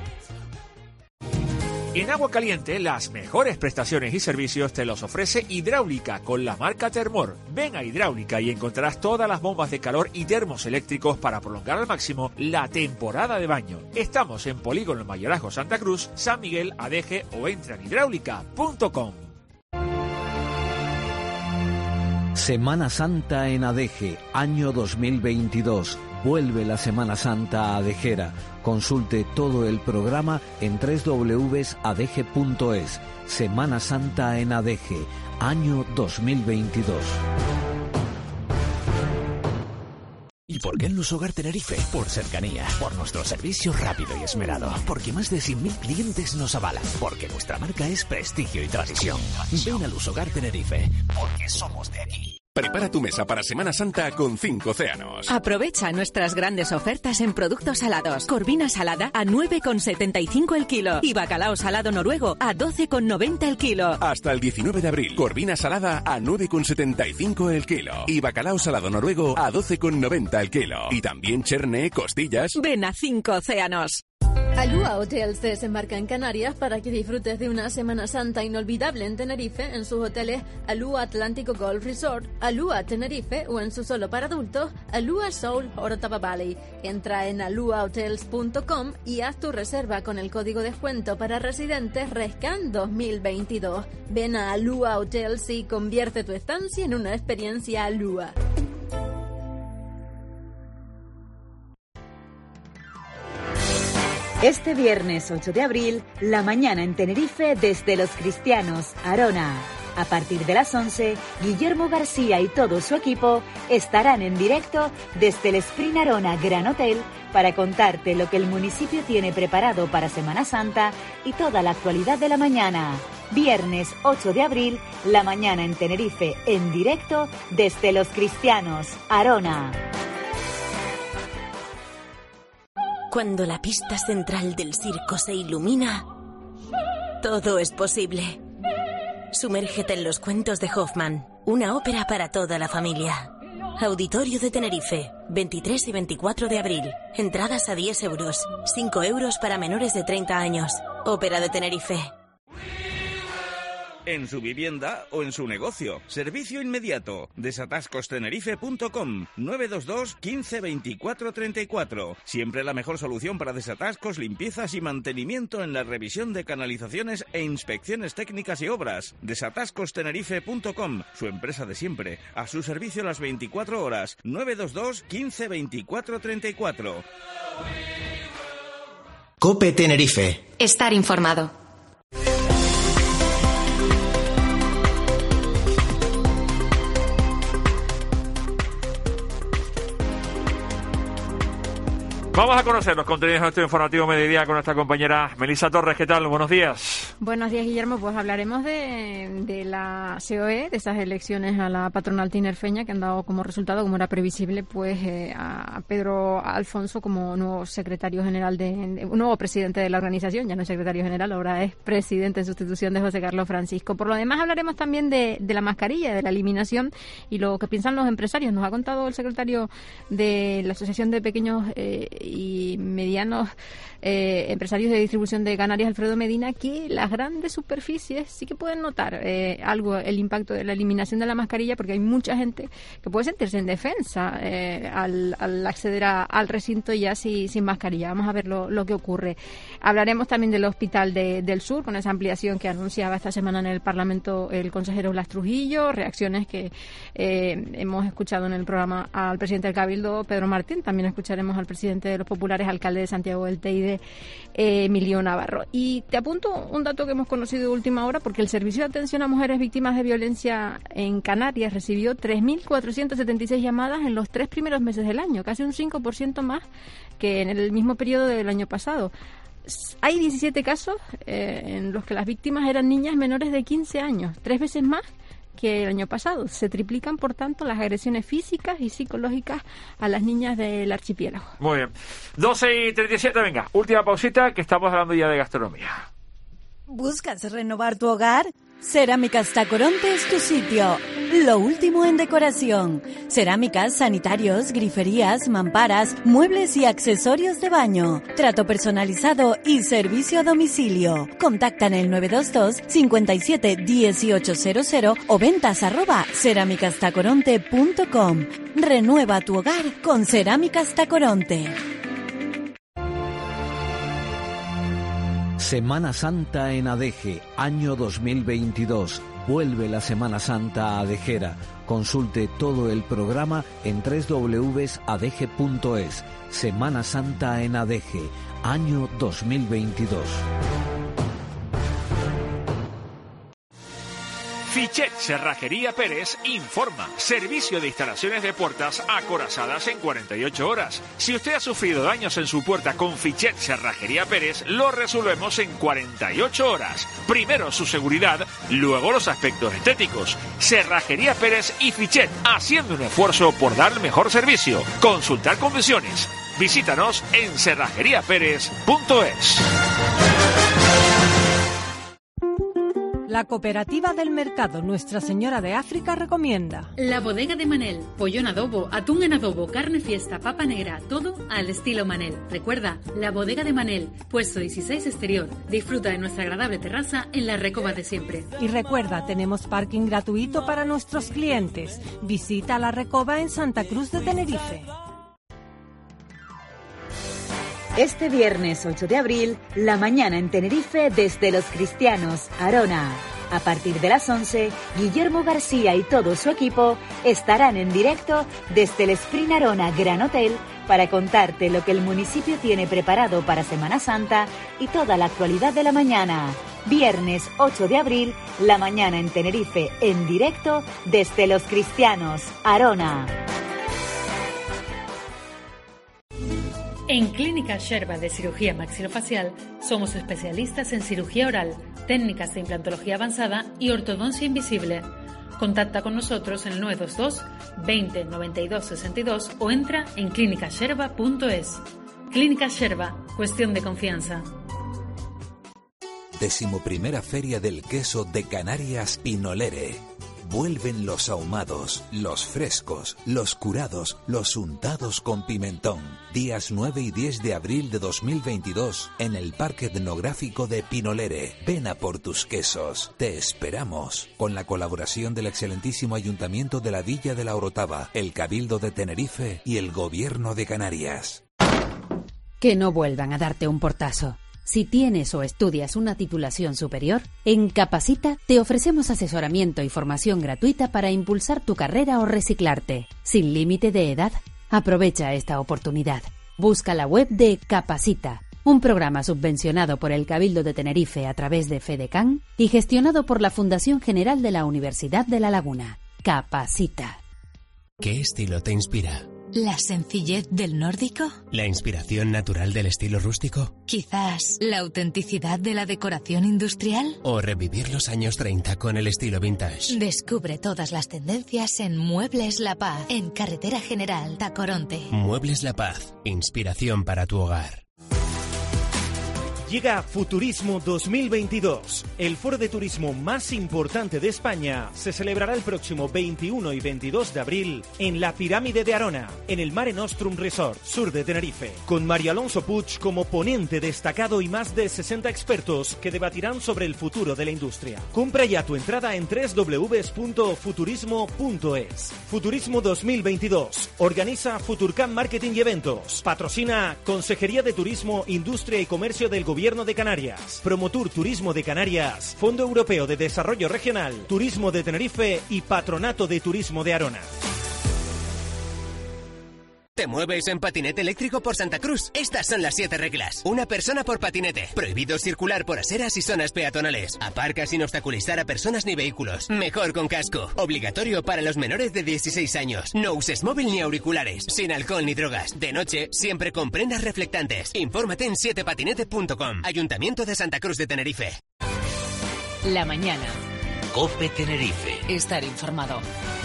S1: En Agua Caliente, las mejores prestaciones y servicios te los ofrece Hidráulica con la marca Termor. Ven a Hidráulica y encontrarás todas las bombas de calor y termos eléctricos para prolongar al máximo la temporada de baño. Estamos en Polígono Mayorazgo Santa Cruz, San Miguel, Adeje o entra en hidráulica.com.
S23: Semana Santa en Adeje, año 2022. Vuelve la Semana Santa adejera. Consulte todo el programa en www.adeje.es. Semana Santa en Adeje, año 2022. ¿Y por qué en Lusogar Tenerife? Por cercanía, por nuestro servicio rápido y esmerado, porque más de 100.000 clientes nos avalan, porque nuestra marca es prestigio y tradición. Ven a Lusogar Tenerife, porque somos de aquí.
S5: Prepara tu mesa para Semana Santa con 5 océanos.
S22: Aprovecha nuestras grandes ofertas en productos salados. Corvina salada a 9,75 el kilo y bacalao salado noruego a 12,90 el kilo.
S5: Hasta el 19 de abril, corvina salada a 9,75 el kilo y bacalao salado noruego a 12,90 el kilo. Y también cherne, costillas.
S22: Ven a 5 océanos.
S3: Alúa Hotels te desembarca en Canarias para que disfrutes de una Semana Santa inolvidable en Tenerife en sus hoteles Alúa Atlántico Golf Resort, Alúa Tenerife o en su solo para adultos, Alúa Soul Orotava Valley. Entra en aluahotels.com y haz tu reserva con el código descuento para residentes RESCAN 2022. Ven a Alúa Hotels y convierte tu estancia en una experiencia Alúa.
S14: Este viernes 8 de abril, la mañana en Tenerife desde Los Cristianos, Arona. A partir de las 11, Guillermo García y todo su equipo estarán en directo desde el Sprint Arona Gran Hotel para contarte lo que el municipio tiene preparado para Semana Santa y toda la actualidad de la mañana. Viernes 8 de abril, la mañana en Tenerife, en directo desde Los Cristianos, Arona.
S15: Cuando la pista central del circo se ilumina, todo es posible. Sumérgete en los cuentos de Hoffman, una ópera para toda la familia. Auditorio de Tenerife, 23 y 24 de abril. Entradas a 10 euros, 5 euros para menores de 30 años. Ópera de Tenerife.
S4: En su vivienda o en su negocio. Servicio inmediato. Desatascostenerife.com 922 15 24 34. Siempre la mejor solución para desatascos, limpiezas y mantenimiento en la revisión de canalizaciones e inspecciones técnicas y obras. Desatascostenerife.com, su empresa de siempre. A su servicio las 24 horas. 922 15 24 34.
S2: COPE Tenerife.
S7: Estar informado.
S1: Vamos a conocer los contenidos de nuestro informativo mediodía con nuestra compañera Melissa Torres. ¿Qué tal? Buenos días.
S8: Buenos días, Guillermo. Pues hablaremos de la COE, de esas elecciones a la patronal tinerfeña que han dado como resultado, como era previsible, pues a Pedro Alfonso como nuevo secretario general, nuevo presidente de la organización. Ya no es secretario general, ahora es presidente en sustitución de José Carlos Francisco. Por lo demás hablaremos también de la mascarilla, de la eliminación y lo que piensan los empresarios. Nos ha contado el secretario de la Asociación de Pequeños y Medianos Empresarios de Distribución de Canarias, Alfredo Medina, que las grandes superficies sí que pueden notar algo el impacto de la eliminación de la mascarilla, porque hay mucha gente que puede sentirse en defensa al acceder al recinto ya sin mascarilla. Vamos a ver lo que ocurre. Hablaremos también del Hospital del Sur, con esa ampliación que anunciaba esta semana en el Parlamento el consejero Blas Trujillo, reacciones que hemos escuchado en el programa al presidente del Cabildo, Pedro Martín. También escucharemos al presidente de los populares, alcalde de Santiago del Teide, Emilio Navarro. Y te apunto un dato que hemos conocido de última hora, porque el Servicio de Atención a Mujeres Víctimas de Violencia en Canarias recibió 3.476 llamadas en los 3 primeros meses del año, casi un 5% más que en el mismo periodo del año pasado. Hay 17 casos en los que las víctimas eran niñas menores de 15 años, 3 veces más que el año pasado. Se triplican, por tanto, las agresiones físicas y psicológicas a las niñas del archipiélago.
S1: Muy bien. 12:37, venga, última pausita, que estamos hablando ya de gastronomía.
S9: ¿Buscas renovar tu hogar? Cerámicas Tacoronte es tu sitio. Lo último en decoración. Cerámicas, sanitarios, griferías, mamparas, muebles y accesorios de baño. Trato personalizado y servicio a domicilio. Contacta en el 922 57 1800 o ventas@cerámicastacoronte.com. Renueva tu hogar con Cerámicas Tacoronte.
S23: Semana Santa en Adeje, año 2022. Vuelve la Semana Santa a Adejera. Consulte todo el programa en www.adeje.es. Semana Santa en Adeje, año 2022.
S1: Fichet Cerrajería Pérez informa. Servicio de instalaciones de puertas acorazadas en 48 horas. Si usted ha sufrido daños en su puerta con Fichet Cerrajería Pérez, lo resolvemos en 48 horas. Primero su seguridad, luego los aspectos estéticos. Cerrajería Pérez y Fichet, haciendo un esfuerzo por dar el mejor servicio. Consultar condiciones. Visítanos en cerrajeriaperez.es.
S12: La Cooperativa del Mercado Nuestra Señora de África recomienda
S10: La Bodega de Manel, pollo en adobo, atún en adobo, carne fiesta, papa negra, todo al estilo Manel. Recuerda, La Bodega de Manel, puesto 16 exterior. Disfruta de nuestra agradable terraza en la Recoba de siempre.
S12: Y recuerda, tenemos parking gratuito para nuestros clientes. Visita la Recoba en Santa Cruz de Tenerife.
S14: Este viernes 8 de abril, la mañana en Tenerife desde Los Cristianos, Arona. A partir de las 11, Guillermo García y todo su equipo estarán en directo desde el Sprint Arona Gran Hotel para contarte lo que el municipio tiene preparado para Semana Santa y toda la actualidad de la mañana. Viernes 8 de abril, La Mañana en Tenerife, en directo desde Los Cristianos, Arona.
S10: En Clínica Sherba de Cirugía Maxilofacial somos especialistas en cirugía oral, técnicas de implantología avanzada y ortodoncia invisible. Contacta con nosotros en el 922 20 92 62 o entra en clinicasherba.es. Clínica Sherba, cuestión de confianza.
S23: 11ª Feria del Queso de Canarias Pinolere. Vuelven los ahumados, los frescos, los curados, los untados con pimentón. Días 9 y 10 de abril de 2022 en el Parque Etnográfico de Pinolere. Ven a por tus quesos. Te esperamos. Con la colaboración del excelentísimo Ayuntamiento de la Villa de la Orotava, el Cabildo de Tenerife y el Gobierno de Canarias.
S7: Que no vuelvan a darte un portazo. Si tienes o estudias una titulación superior, en Capacita te ofrecemos asesoramiento y formación gratuita para impulsar tu carrera o reciclarte. Sin límite de edad, aprovecha esta oportunidad. Busca la web de Capacita, un programa subvencionado por el Cabildo de Tenerife a través de FEDECAN y gestionado por la Fundación General de la Universidad de La Laguna. Capacita.
S13: ¿Qué estilo te inspira?
S16: ¿La sencillez del nórdico?
S13: ¿La inspiración natural del estilo rústico?
S16: ¿Quizás la autenticidad de la decoración industrial?
S13: ¿O revivir los años 30 con el estilo vintage?
S16: Descubre todas las tendencias en Muebles La Paz, en Carretera General Tacoronte.
S13: Muebles La Paz, inspiración para tu hogar.
S25: Llega Futurismo 2022, el foro de turismo más importante de España. Se celebrará el próximo 21 y 22 de abril en la Pirámide de Arona, en el Mare Nostrum Resort, sur de Tenerife, con Mario Alonso Puig como ponente destacado y más de 60 expertos que debatirán sobre el futuro de la industria. Compra ya tu entrada en www.futurismo.es. Futurismo 2022, organiza Futurcam Marketing y Eventos, patrocina Consejería de Turismo, Industria y Comercio del Gobierno de Canarias, Promotur Turismo de Canarias, Fondo Europeo de Desarrollo Regional, Turismo de Tenerife y Patronato de Turismo de Arona.
S24: ¿Te mueves en patinete eléctrico por Santa Cruz? Estas son las 7 reglas. Una persona por patinete. Prohibido circular por aceras y zonas peatonales. Aparca sin obstaculizar a personas ni vehículos. Mejor con casco. Obligatorio para los menores de 16 años. No uses móvil ni auriculares. Sin alcohol ni drogas. De noche, siempre con prendas reflectantes. Infórmate en 7patinete.com. Ayuntamiento de Santa Cruz de Tenerife.
S22: La mañana.
S23: COPE Tenerife.
S22: Estar informado.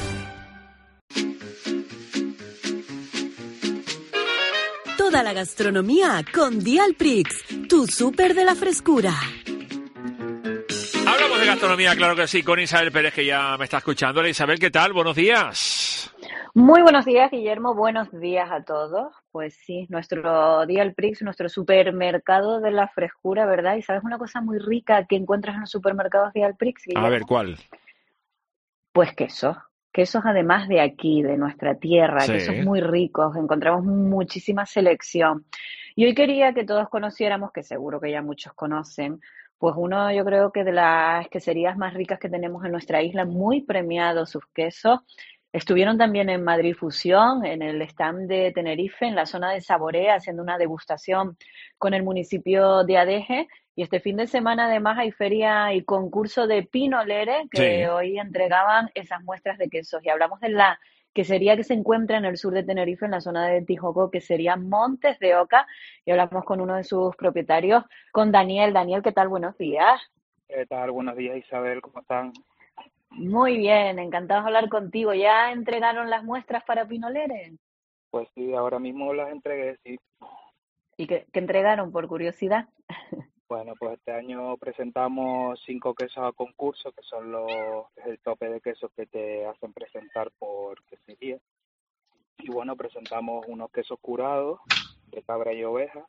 S22: Toda la gastronomía con Dialprix, tu súper de la frescura.
S1: Hablamos de gastronomía, claro que sí, con Isabel Pérez, que ya me está escuchando. Hola, Isabel, ¿qué tal? Buenos días.
S19: Muy buenos días, Guillermo. Buenos días a todos. Pues sí, nuestro Dialprix, nuestro supermercado de la frescura, ¿verdad? Y sabes una cosa muy rica que encuentras en los supermercados Dialprix, Guillermo.
S1: A ver, ¿cuál?
S19: Pues quesos. Quesos además de aquí, de nuestra tierra,
S1: Sí.
S19: quesos muy ricos, encontramos muchísima selección. Y hoy quería que todos conociéramos, que seguro que ya muchos conocen, pues uno yo creo que de las queserías más ricas que tenemos en nuestra isla, muy premiados sus quesos. Estuvieron también en Madrid Fusión, en el stand de Tenerife, en la zona de Saborea, haciendo una degustación con el municipio de Adeje. Y este fin de semana además hay feria y concurso de Pinolere que
S1: Sí.
S19: hoy entregaban esas muestras de quesos. Y hablamos de la quesería que se encuentra en el sur de Tenerife, en la zona de Tijoco, que sería Montes de Oca. Y hablamos con uno de sus propietarios, con Daniel. Daniel, ¿qué tal? Buenos días.
S20: ¿Qué tal? Buenos días, Isabel, ¿cómo están?
S19: Muy bien, encantados de hablar contigo. ¿Ya entregaron las muestras para Pinolere?
S20: Pues sí, ahora mismo las entregué, sí.
S19: ¿Y qué entregaron, por curiosidad?
S20: Bueno, pues este año presentamos 5 quesos a concurso, que son es el tope de quesos que te hacen presentar por quesería. Y bueno, presentamos unos quesos curados de cabra y oveja,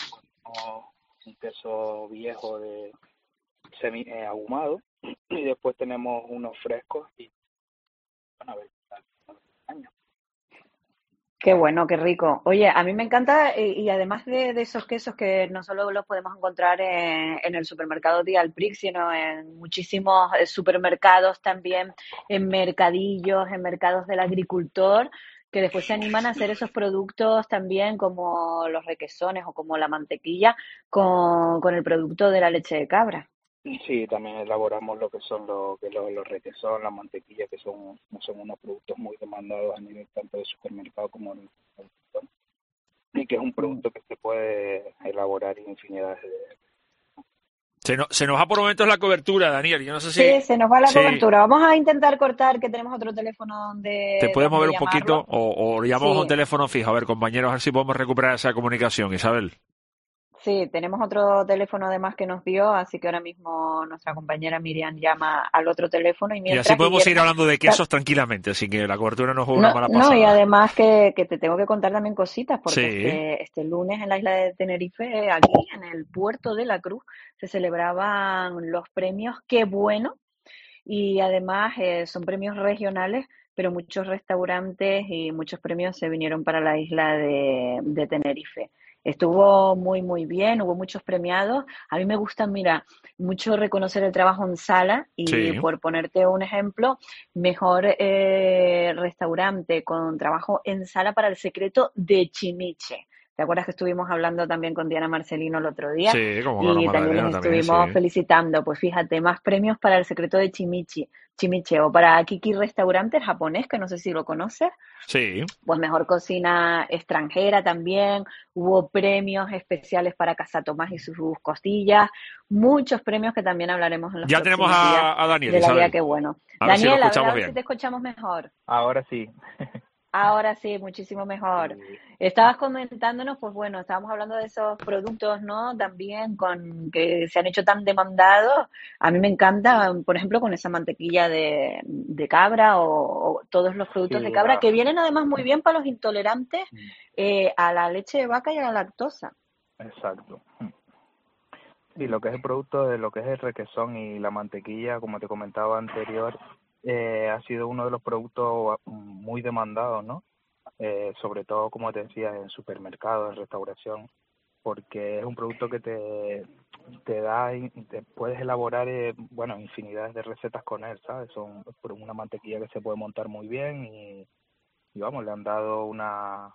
S20: un queso viejo de semi ahumado, y después tenemos unos frescos y bueno, a ver qué tal año.
S19: Qué bueno, qué rico. Oye, a mí me encanta y además de esos quesos que no solo los podemos encontrar en el supermercado Dialprix, sino en muchísimos supermercados también, en mercadillos, en mercados del agricultor, que después se animan a hacer esos productos también como los requesones o como la mantequilla con el producto de la leche de cabra.
S20: Sí, también elaboramos lo que son los requesón, la mantequilla, que son unos productos muy demandados a nivel tanto de supermercado como de y que es un producto que se puede elaborar en infinidad de...
S1: Se nos va por momentos la cobertura, Daniel. Yo no sé si...
S19: Sí, se nos va la cobertura. Vamos a intentar cortar, que tenemos otro teléfono donde...
S1: ¿Te puedes mover un
S19: llamarlo.
S1: poquito o llamamos a un
S19: Sí.
S1: teléfono fijo? A ver, compañeros, a ver si podemos recuperar esa comunicación, Isabel.
S19: Sí, tenemos otro teléfono además que nos dio, así que ahora mismo nuestra compañera Miriam llama al otro teléfono y
S1: Y
S19: mientras
S1: así podemos
S19: Guillermo-
S1: ir hablando de quesos tranquilamente, así que la cobertura no juega una mala
S19: No,
S1: pasada.
S19: y además que te tengo que contar también cositas, porque
S1: Sí.
S19: este lunes en la isla de Tenerife, aquí en el puerto de la Cruz, se celebraban los premios Qué Bueno, y además son premios regionales, pero muchos restaurantes y muchos premios se vinieron para la isla de Tenerife. Estuvo muy, muy bien, hubo muchos premiados. A mí me gusta, mira, mucho reconocer el trabajo en sala y
S1: Sí.
S19: por ponerte un ejemplo, mejor restaurante con trabajo en sala para el secreto de Chimiche. ¿Te acuerdas que estuvimos hablando también con Diana Marcelino el otro día?
S1: Sí, como con
S19: Y
S1: la
S19: también
S1: Magdalena
S19: les
S1: también,
S19: estuvimos
S1: sí.
S19: felicitando. Pues fíjate, más premios para el secreto de Chimiche o para Kiki Restaurante japonés, que no sé si lo conoces.
S1: Sí.
S19: Pues mejor cocina extranjera también, hubo premios especiales para Casa Tomás y sus costillas, muchos premios que también hablaremos en los
S1: Ya tenemos
S19: próximos días
S1: a Daniel,
S19: de la
S1: Isabel.
S19: guía Qué Bueno.
S1: A ver si lo
S19: Daniel,
S1: escuchamos
S19: a ver
S1: bien.
S19: si te escuchamos mejor.
S20: Ahora sí.
S19: Ahora sí, muchísimo mejor. Estabas comentándonos, pues bueno, estábamos hablando de esos productos, ¿no? También con que se han hecho tan demandados. A mí me encanta, por ejemplo, con esa mantequilla de cabra o todos los productos
S20: Sí,
S19: de cabra que vienen además muy bien para los intolerantes a la leche de vaca y a la lactosa.
S20: Exacto. Sí, lo que es el producto de lo que es el requesón y la mantequilla, como te comentaba anterior, ha sido uno de los productos muy demandados, ¿no? Sobre todo, como te decía, en supermercados, en restauración, porque es un producto que te da y te puedes elaborar, bueno, infinidades de recetas con él, ¿sabes? Son una mantequilla que se puede montar muy bien y vamos, le han dado una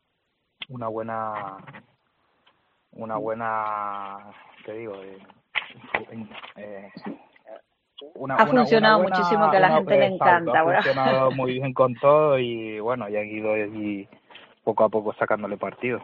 S20: buena, ¿qué digo?
S19: Ha funcionado muchísimo, que a la gente le
S20: exacto,
S19: encanta,
S20: ha
S19: ¿verdad?
S20: funcionado muy bien con todo y bueno, ya han ido y poco a poco sacándole partido.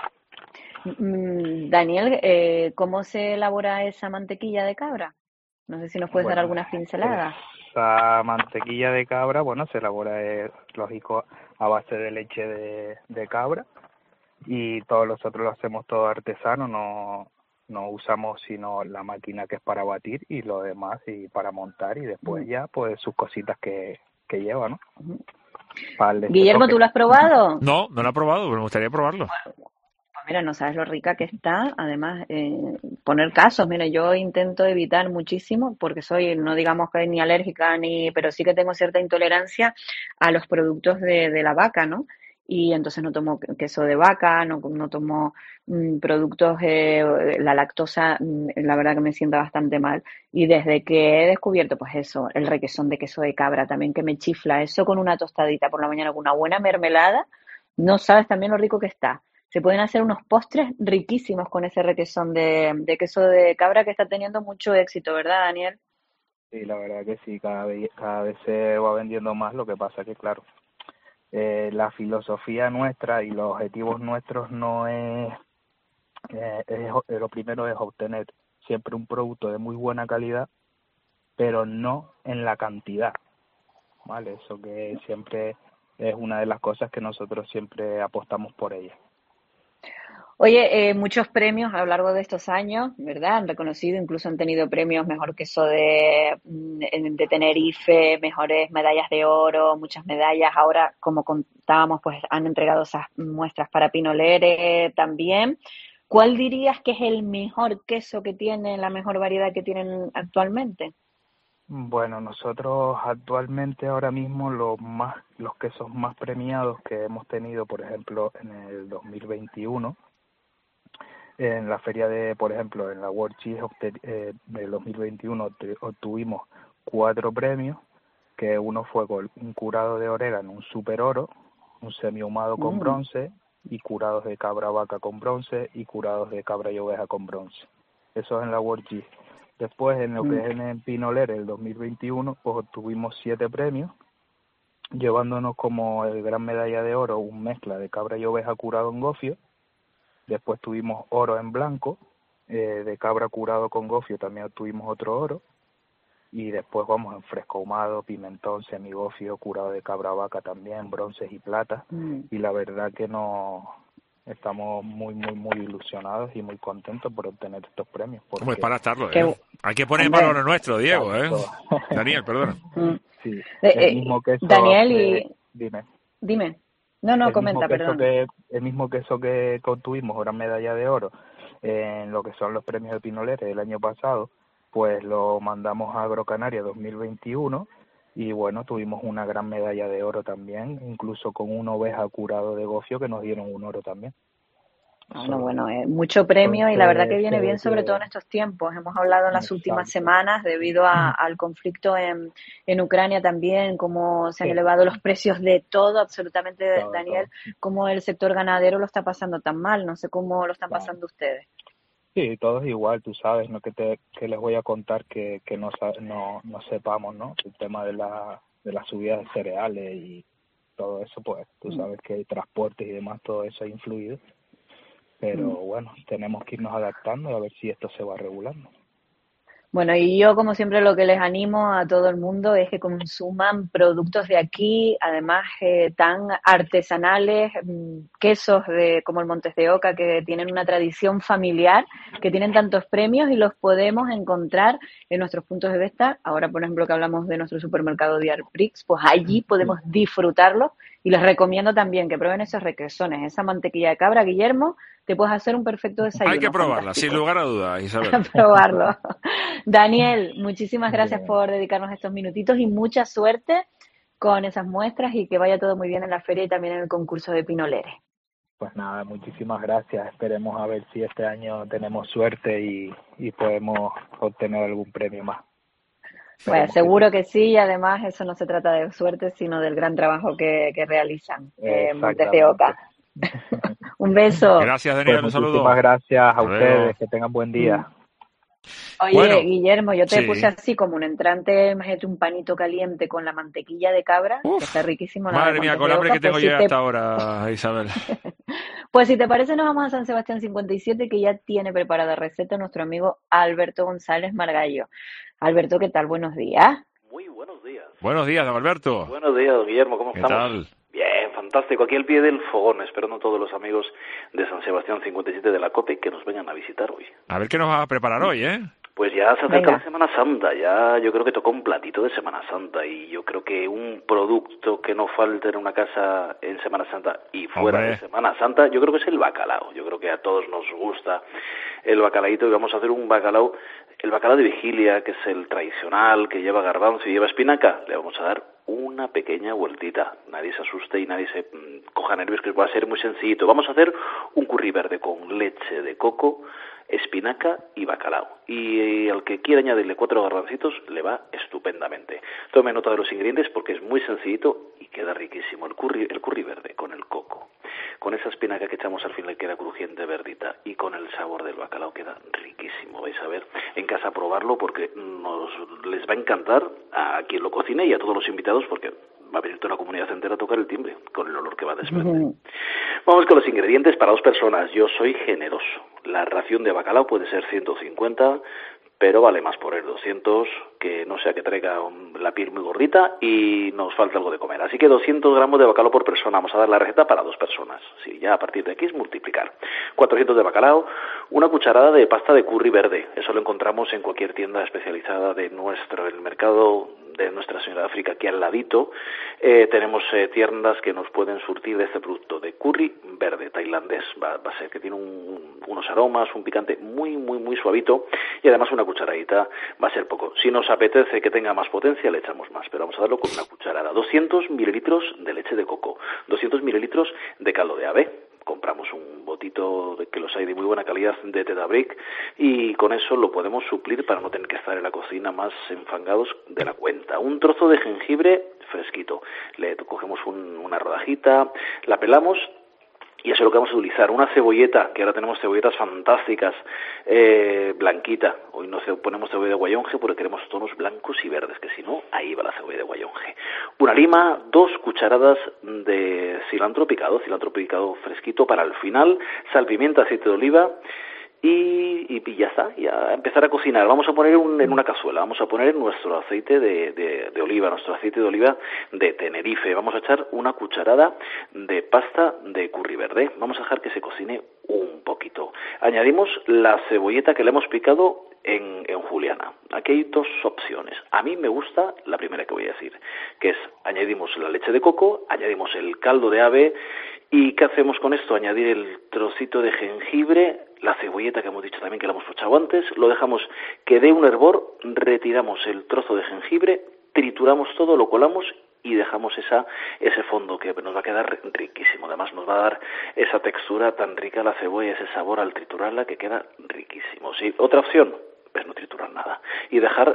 S19: Daniel, ¿cómo se elabora esa mantequilla de cabra? No sé si nos puedes dar
S20: Bueno,
S19: algunas pinceladas.
S20: esa mantequilla de cabra, bueno, se elabora, lógico, a base de leche de cabra y todos nosotros lo hacemos todo artesano, no usamos sino la máquina que es para batir y lo demás y para montar y después ya pues sus cositas que lleva, ¿no? Para el
S19: Guillermo,
S20: toque.
S19: ¿tú lo has probado?
S1: No lo he probado, pero me gustaría probarlo.
S19: Pues mira, no sabes lo rica que está. Además, poner casos. Mira, yo intento evitar muchísimo porque soy, no digamos que ni alérgica, pero sí que tengo cierta intolerancia a los productos de la vaca, ¿no? Y entonces no tomo queso de vaca, no tomo productos, la lactosa, la verdad que me sienta bastante mal. Y desde que he descubierto, pues eso, el requesón de queso de cabra también que me chifla, eso con una tostadita por la mañana, con una buena mermelada, no sabes también lo rico que está. Se pueden hacer unos postres riquísimos con ese requesón de queso de cabra que está teniendo mucho éxito, ¿verdad, Daniel?
S20: Sí, la verdad que sí, cada vez se va vendiendo más, lo que pasa que, claro, la filosofía nuestra y los objetivos nuestros no lo primero es obtener siempre un producto de muy buena calidad, pero no en la cantidad, ¿vale? Eso que siempre es una de las cosas que nosotros siempre apostamos por ella.
S19: Oye, muchos premios a lo largo de estos años, ¿verdad? Han reconocido, incluso han tenido premios mejor queso de Tenerife, mejores medallas de oro, muchas medallas. Ahora, como contábamos, pues han entregado esas muestras para Pinolere también. ¿Cuál dirías que es el mejor queso que tienen, la mejor variedad que tienen actualmente?
S20: Bueno, nosotros actualmente ahora mismo los quesos más premiados que hemos tenido, por ejemplo, en el 2021, en la feria por ejemplo, en la World Cheese del 2021 obtuvimos 4 premios, que uno fue con un curado de orégano, un super oro, un semi-ahumado con bronce, y curados de cabra vaca con bronce y curados de cabra y oveja con bronce. Eso es en la World G. Después, en lo que es en el Pinolere el 2021, pues obtuvimos 7 premios, llevándonos como el gran medalla de oro un mezcla de cabra y oveja curado en gofio. Después tuvimos oro en blanco, de cabra curado con gofio también obtuvimos otro oro. Y después vamos en fresco ahumado, pimentón, semigofio, curado de cabra vaca también, bronces y plata. Y la verdad que estamos muy ilusionados y muy contentos por obtener estos premios.
S1: ¿Cómo es para estarlo? Hay que poner valor en nuestro, Diego, Daniel, perdona.
S20: Sí, el mismo queso
S19: Daniel,
S20: Dime.
S19: No, comenta, perdón.
S20: El mismo queso que obtuvimos, gran medalla de oro, en lo que son los premios de Pinolere del año pasado, pues lo mandamos a Agrocanaria 2021 y bueno, tuvimos una gran medalla de oro también, incluso con una oveja curado de gofio que nos dieron un oro también.
S19: Mucho premio y la verdad que viene bien, sobre todo en estos tiempos. Hemos hablado en las últimas semanas, debido al conflicto en Ucrania también, cómo se han elevado los precios de todo, absolutamente, Daniel, cómo el sector ganadero lo está pasando tan mal. No sé cómo lo están pasando ustedes.
S20: Sí, todo es igual, tú sabes, ¿no? Que les voy a contar que no sepamos, ¿no? El tema de la subida de cereales y todo eso, pues tú sabes que hay transportes y demás, todo eso ha influido. Pero bueno, tenemos que irnos adaptando y a ver si esto se va regulando.
S19: Bueno, y yo como siempre lo que les animo a todo el mundo es que consuman productos de aquí, además tan artesanales, quesos como el Montes de Oca, que tienen una tradición familiar, que tienen tantos premios y los podemos encontrar en nuestros puntos de venta. Ahora, por ejemplo, que hablamos de nuestro supermercado Diarprix, pues allí podemos disfrutarlos y les recomiendo también que prueben esos requesones, esa mantequilla de cabra, Guillermo, te puedes hacer un perfecto desayuno.
S1: Hay que probarla, sin lugar a dudas, Isabel.
S19: Hay que probarlo. Daniel, muchísimas gracias por dedicarnos estos minutitos y mucha suerte con esas muestras y que vaya todo muy bien en la feria y también en el concurso de Pinolere.
S20: Pues nada, muchísimas gracias. Esperemos a ver si este año tenemos suerte y podemos obtener algún premio más.
S19: Pues seguro que sí, y además eso no se trata de suerte, sino del gran trabajo que realizan Montes de Oca. Un beso.
S1: Gracias, Daniel, un saludo.
S20: Muchísimas gracias a ustedes, que tengan buen día.
S19: Oye, Guillermo, yo te puse así como un entrante, imagínate un panito caliente con la mantequilla de cabra, que está riquísimo.
S1: Madre mía, con el hambre que tengo yo hasta ahora, Isabel.
S19: Pues si te parece, nos vamos a San Sebastián 57, que ya tiene preparada receta nuestro amigo Alberto González Margallo. Alberto, ¿qué tal? Buenos días.
S6: Muy buenos días.
S1: Buenos días, don Alberto.
S6: Buenos días, don Guillermo, ¿cómo estamos?
S1: ¿Qué tal?
S6: Bien, fantástico. Aquí al pie del fogón, esperando a todos los amigos de San Sebastián 57 de la COPE que nos vengan a visitar hoy.
S1: A ver qué nos va a preparar hoy,
S6: Pues ya se acerca la Semana Santa, ya yo creo que tocó un platito de Semana Santa y yo creo que un producto que no falte en una casa en Semana Santa y fuera de Semana Santa, yo creo que es el bacalao. Yo creo que a todos nos gusta el bacalaíto y vamos a hacer un bacalao, el bacalao de vigilia, que es el tradicional, que lleva garbanzo y lleva espinaca. Le vamos a dar una pequeña vueltita, nadie se asuste y nadie se coja nervios, que va a ser muy sencillito. Vamos a hacer un curry verde con leche de coco, espinaca y bacalao. Y al que quiera añadirle 4 garbancitos le va estupendamente. Tome nota de los ingredientes porque es muy sencillito y queda riquísimo. El curry verde con el coco, con esa espinaca que echamos al final queda crujiente, verdita, y con el sabor del bacalao queda riquísimo. Vais a ver en casa probarlo porque les va a encantar a quien lo cocine y a todos los invitados porque va a venir toda la comunidad entera a tocar el timbre con el olor que va a desprender. Vamos con los ingredientes para 2 personas. Yo soy generoso. La ración de bacalao puede ser 150, pero vale más por el 200, que no sea que traiga la piel muy gordita y nos falta algo de comer. Así que 200 gramos de bacalao por persona. Vamos a dar la receta para 2 personas. Sí, ya a partir de aquí es multiplicar. 400 de bacalao, una cucharada de pasta de curry verde. Eso lo encontramos en cualquier tienda especializada de el mercado de Nuestra Señora de África, aquí al ladito. Tenemos tiendas que nos pueden surtir de este producto de curry verde tailandés. Va a ser que tiene unos aromas, un picante muy, muy, muy suavito y además una cucharadita va a ser poco. Si nos apetece que tenga más potencia, le echamos más, pero vamos a darlo con una cucharada. 200 mililitros de leche de coco, 200 mililitros de caldo de ave. Compramos un botito que los hay de muy buena calidad de Tetabric y con eso lo podemos suplir para no tener que estar en la cocina más enfangados de la cuenta. Un trozo de jengibre fresquito. Le cogemos una rodajita, la pelamos. Y eso es lo que vamos a utilizar. Una cebolleta, que ahora tenemos cebolletas fantásticas, blanquita. Hoy no ponemos cebolla de guayonje porque queremos tonos blancos y verdes, que si no, ahí va la cebolla de guayonje. Una lima, 2 cucharadas de cilantro picado fresquito para el final, sal, pimienta, aceite de oliva. Y ya está, ya empezar a cocinar. Vamos a poner en una cazuela, vamos a poner nuestro aceite de oliva, nuestro aceite de oliva de Tenerife. Vamos a echar una cucharada de pasta de curry verde. Vamos a dejar que se cocine un poquito. Añadimos la cebolleta que le hemos picado en juliana. Aquí hay 2 opciones. A mí me gusta la primera que voy a decir, que es añadimos la leche de coco, añadimos el caldo de ave. ¿Y qué hacemos con esto? Añadir el trocito de jengibre, la cebolleta que hemos dicho también que la hemos pochado antes, lo dejamos que dé un hervor, retiramos el trozo de jengibre, trituramos todo, lo colamos y dejamos ese fondo que nos va a quedar riquísimo. Además nos va a dar esa textura tan rica la cebolla, ese sabor al triturarla que queda riquísimo. ¿Sí? Otra opción, pues no triturar nada y dejar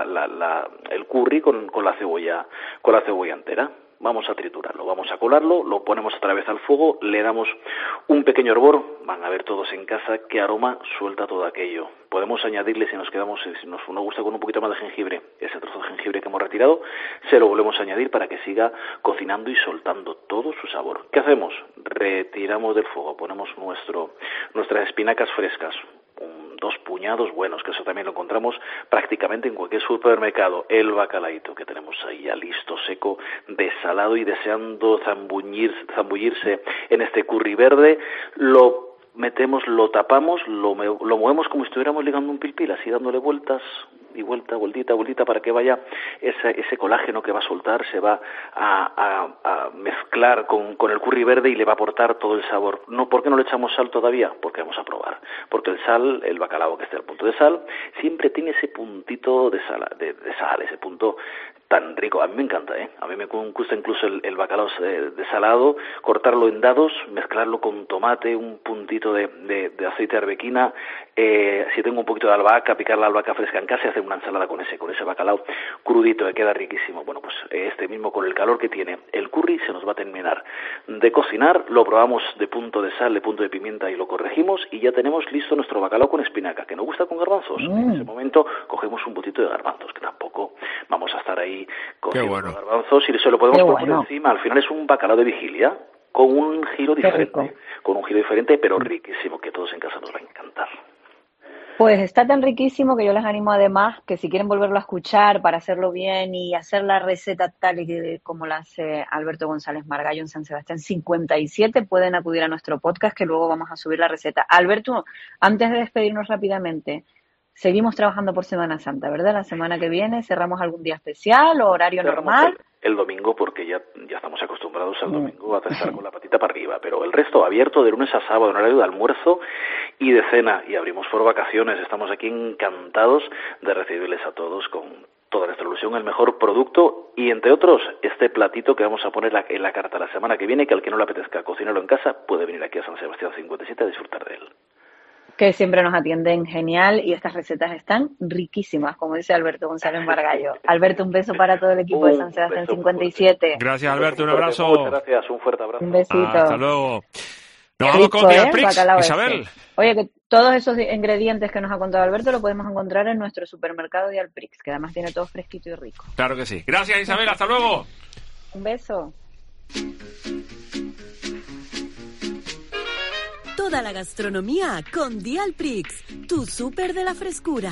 S6: el curry con la cebolla entera. Vamos a triturarlo, vamos a colarlo, lo ponemos otra vez al fuego, le damos un pequeño hervor, van a ver todos en casa qué aroma suelta todo aquello. Podemos añadirle, si nos gusta con un poquito más de jengibre, ese trozo de jengibre que hemos retirado, se lo volvemos a añadir para que siga cocinando y soltando todo su sabor. ¿Qué hacemos? Retiramos del fuego, ponemos nuestras espinacas frescas, 2 puñados buenos, que eso también lo encontramos prácticamente en cualquier supermercado. El bacalaíto que tenemos ahí ya listo, seco, desalado y deseando zambullirse en este curry verde. Lo metemos, lo tapamos, lo movemos como si estuviéramos ligando un pilpil, así dándole vueltas y vueltita para que vaya ese colágeno que va a soltar, se va a mezclar con el curry verde y le va a aportar todo el sabor. No, ¿por qué no le echamos sal todavía? Porque vamos a probar. Porque el bacalao que esté al punto de sal, siempre tiene ese puntito de sal, ese punto tan rico. A mí me encanta, A mí me gusta incluso el bacalao desalado, cortarlo en dados, mezclarlo con tomate, un puntito de aceite de arbequina, si tengo un poquito de albahaca, picar la albahaca fresca en casa y hacer una ensalada con ese bacalao crudito, que queda riquísimo. Bueno, pues mismo con el calor que tiene el curry se nos va a terminar de cocinar, lo probamos de punto de sal, de punto de pimienta y lo corregimos y ya tenemos listo nuestro bacalao con espinaca, que nos gusta con garbanzos. En ese momento cogemos un potito de garbanzos, que tampoco vamos a estar ahí cogiendo garbanzos y se lo podemos poner por encima. Al final es un bacalao de vigilia con un giro diferente, pero riquísimo, que todos en casa nos va a encantar.
S19: Pues está tan riquísimo que yo les animo además que si quieren volverlo a escuchar para hacerlo bien y hacer la receta tal y como la hace Alberto González Margallo en San Sebastián 57, pueden acudir a nuestro podcast que luego vamos a subir la receta. Alberto, antes de despedirnos rápidamente, seguimos trabajando por Semana Santa, ¿verdad? La semana que viene, ¿cerramos algún día especial o horario normal?
S6: El domingo, porque ya estamos acostumbrados al domingo a estar con la patita para arriba, pero el resto abierto de lunes a sábado en horario de almuerzo y de cena, y abrimos por vacaciones. Estamos aquí encantados de recibirles a todos con toda nuestra ilusión, el mejor producto y, entre otros, este platito que vamos a poner en la carta la semana que viene, que al que no le apetezca cocinarlo en casa puede venir aquí a San Sebastián 57 a disfrutar de él.
S19: Que siempre nos atienden genial y estas recetas están riquísimas, como dice Alberto González Margallo. Alberto, un beso para todo el equipo de San Sebastián 57.
S1: Gracias, Alberto, un abrazo.
S6: Muchas gracias, un fuerte abrazo.
S19: Un besito.
S1: Hasta luego. Nos vamos con Dialprix, Isabel.
S19: Oye, que todos esos ingredientes que nos ha contado Alberto lo podemos encontrar en nuestro supermercado Dialprix, que además tiene todo fresquito y rico.
S1: Claro que sí. Gracias, Isabel, hasta luego.
S19: Un beso.
S22: Toda la gastronomía con Dialprix, tu súper de la frescura.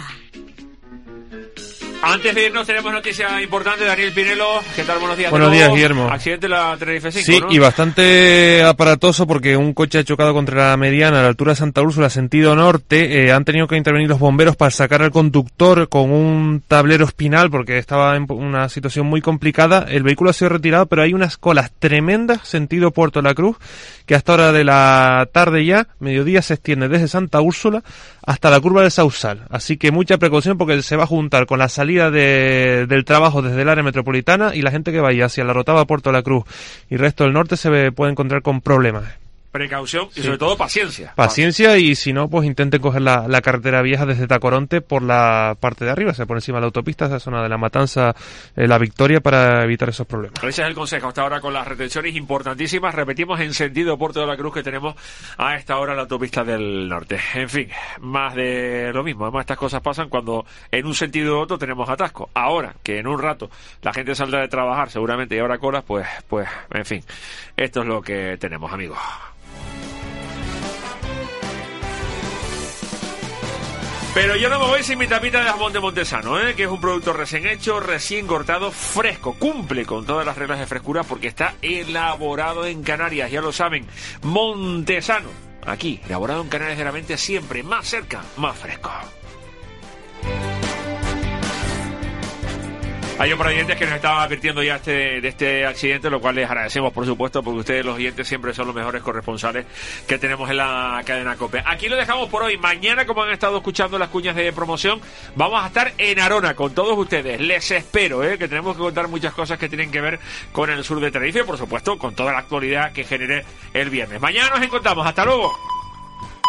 S1: Antes de irnos tenemos noticia importante. Daniel Pinelo, ¿qué tal? Buenos días.
S5: Buenos días, Guillermo.
S1: Accidente en la Tenerife 5,
S5: sí,
S1: ¿no?
S5: Y bastante aparatoso porque un coche ha chocado contra la mediana a la altura de Santa Úrsula, sentido norte. Han tenido que intervenir los bomberos para sacar al conductor con un tablero espinal porque estaba en una situación muy complicada. El vehículo ha sido retirado, pero hay unas colas tremendas, sentido Puerto La Cruz, que hasta hora de la tarde ya, mediodía, se extiende desde Santa Úrsula hasta la curva del Sausal. Así que mucha precaución porque se va a juntar con la salida del trabajo desde el área metropolitana y la gente que vaya hacia la Rotava, Puerto La Cruz y resto del norte se puede encontrar con problemas.
S1: Precaución y sobre todo paciencia.
S5: Paciencia, y si no, pues intenten coger la carretera vieja desde Tacoronte por la parte de arriba, se pone encima de la autopista, esa zona de La Matanza, La Victoria, para evitar esos problemas.
S1: Ese es el consejo hasta ahora con las retenciones importantísimas. Repetimos, en sentido Puerto de la Cruz, que tenemos a esta hora la autopista del norte. En fin, más de lo mismo. Además, estas cosas pasan cuando en un sentido u otro tenemos atasco. Ahora que en un rato la gente saldrá de trabajar seguramente y habrá colas, pues en fin, esto es lo que tenemos, amigos. Pero yo no me voy sin mi tapita de jamón de Montesano, que es un producto recién hecho, recién cortado, fresco. Cumple con todas las reglas de frescura porque está elaborado en Canarias, ya lo saben. Montesano, aquí, elaborado en Canarias de la Mente, siempre más cerca, más fresco. Hay un par de oyentes que nos estaban advirtiendo ya de este accidente, lo cual les agradecemos, por supuesto, porque ustedes, los oyentes, siempre son los mejores corresponsales que tenemos en la cadena COPE. Aquí lo dejamos por hoy. Mañana, como han estado escuchando las cuñas de promoción, vamos a estar en Arona con todos ustedes. Les espero, que tenemos que contar muchas cosas que tienen que ver con el sur de Tenerife y, por supuesto, con toda la actualidad que genere el viernes. Mañana nos encontramos. Hasta luego.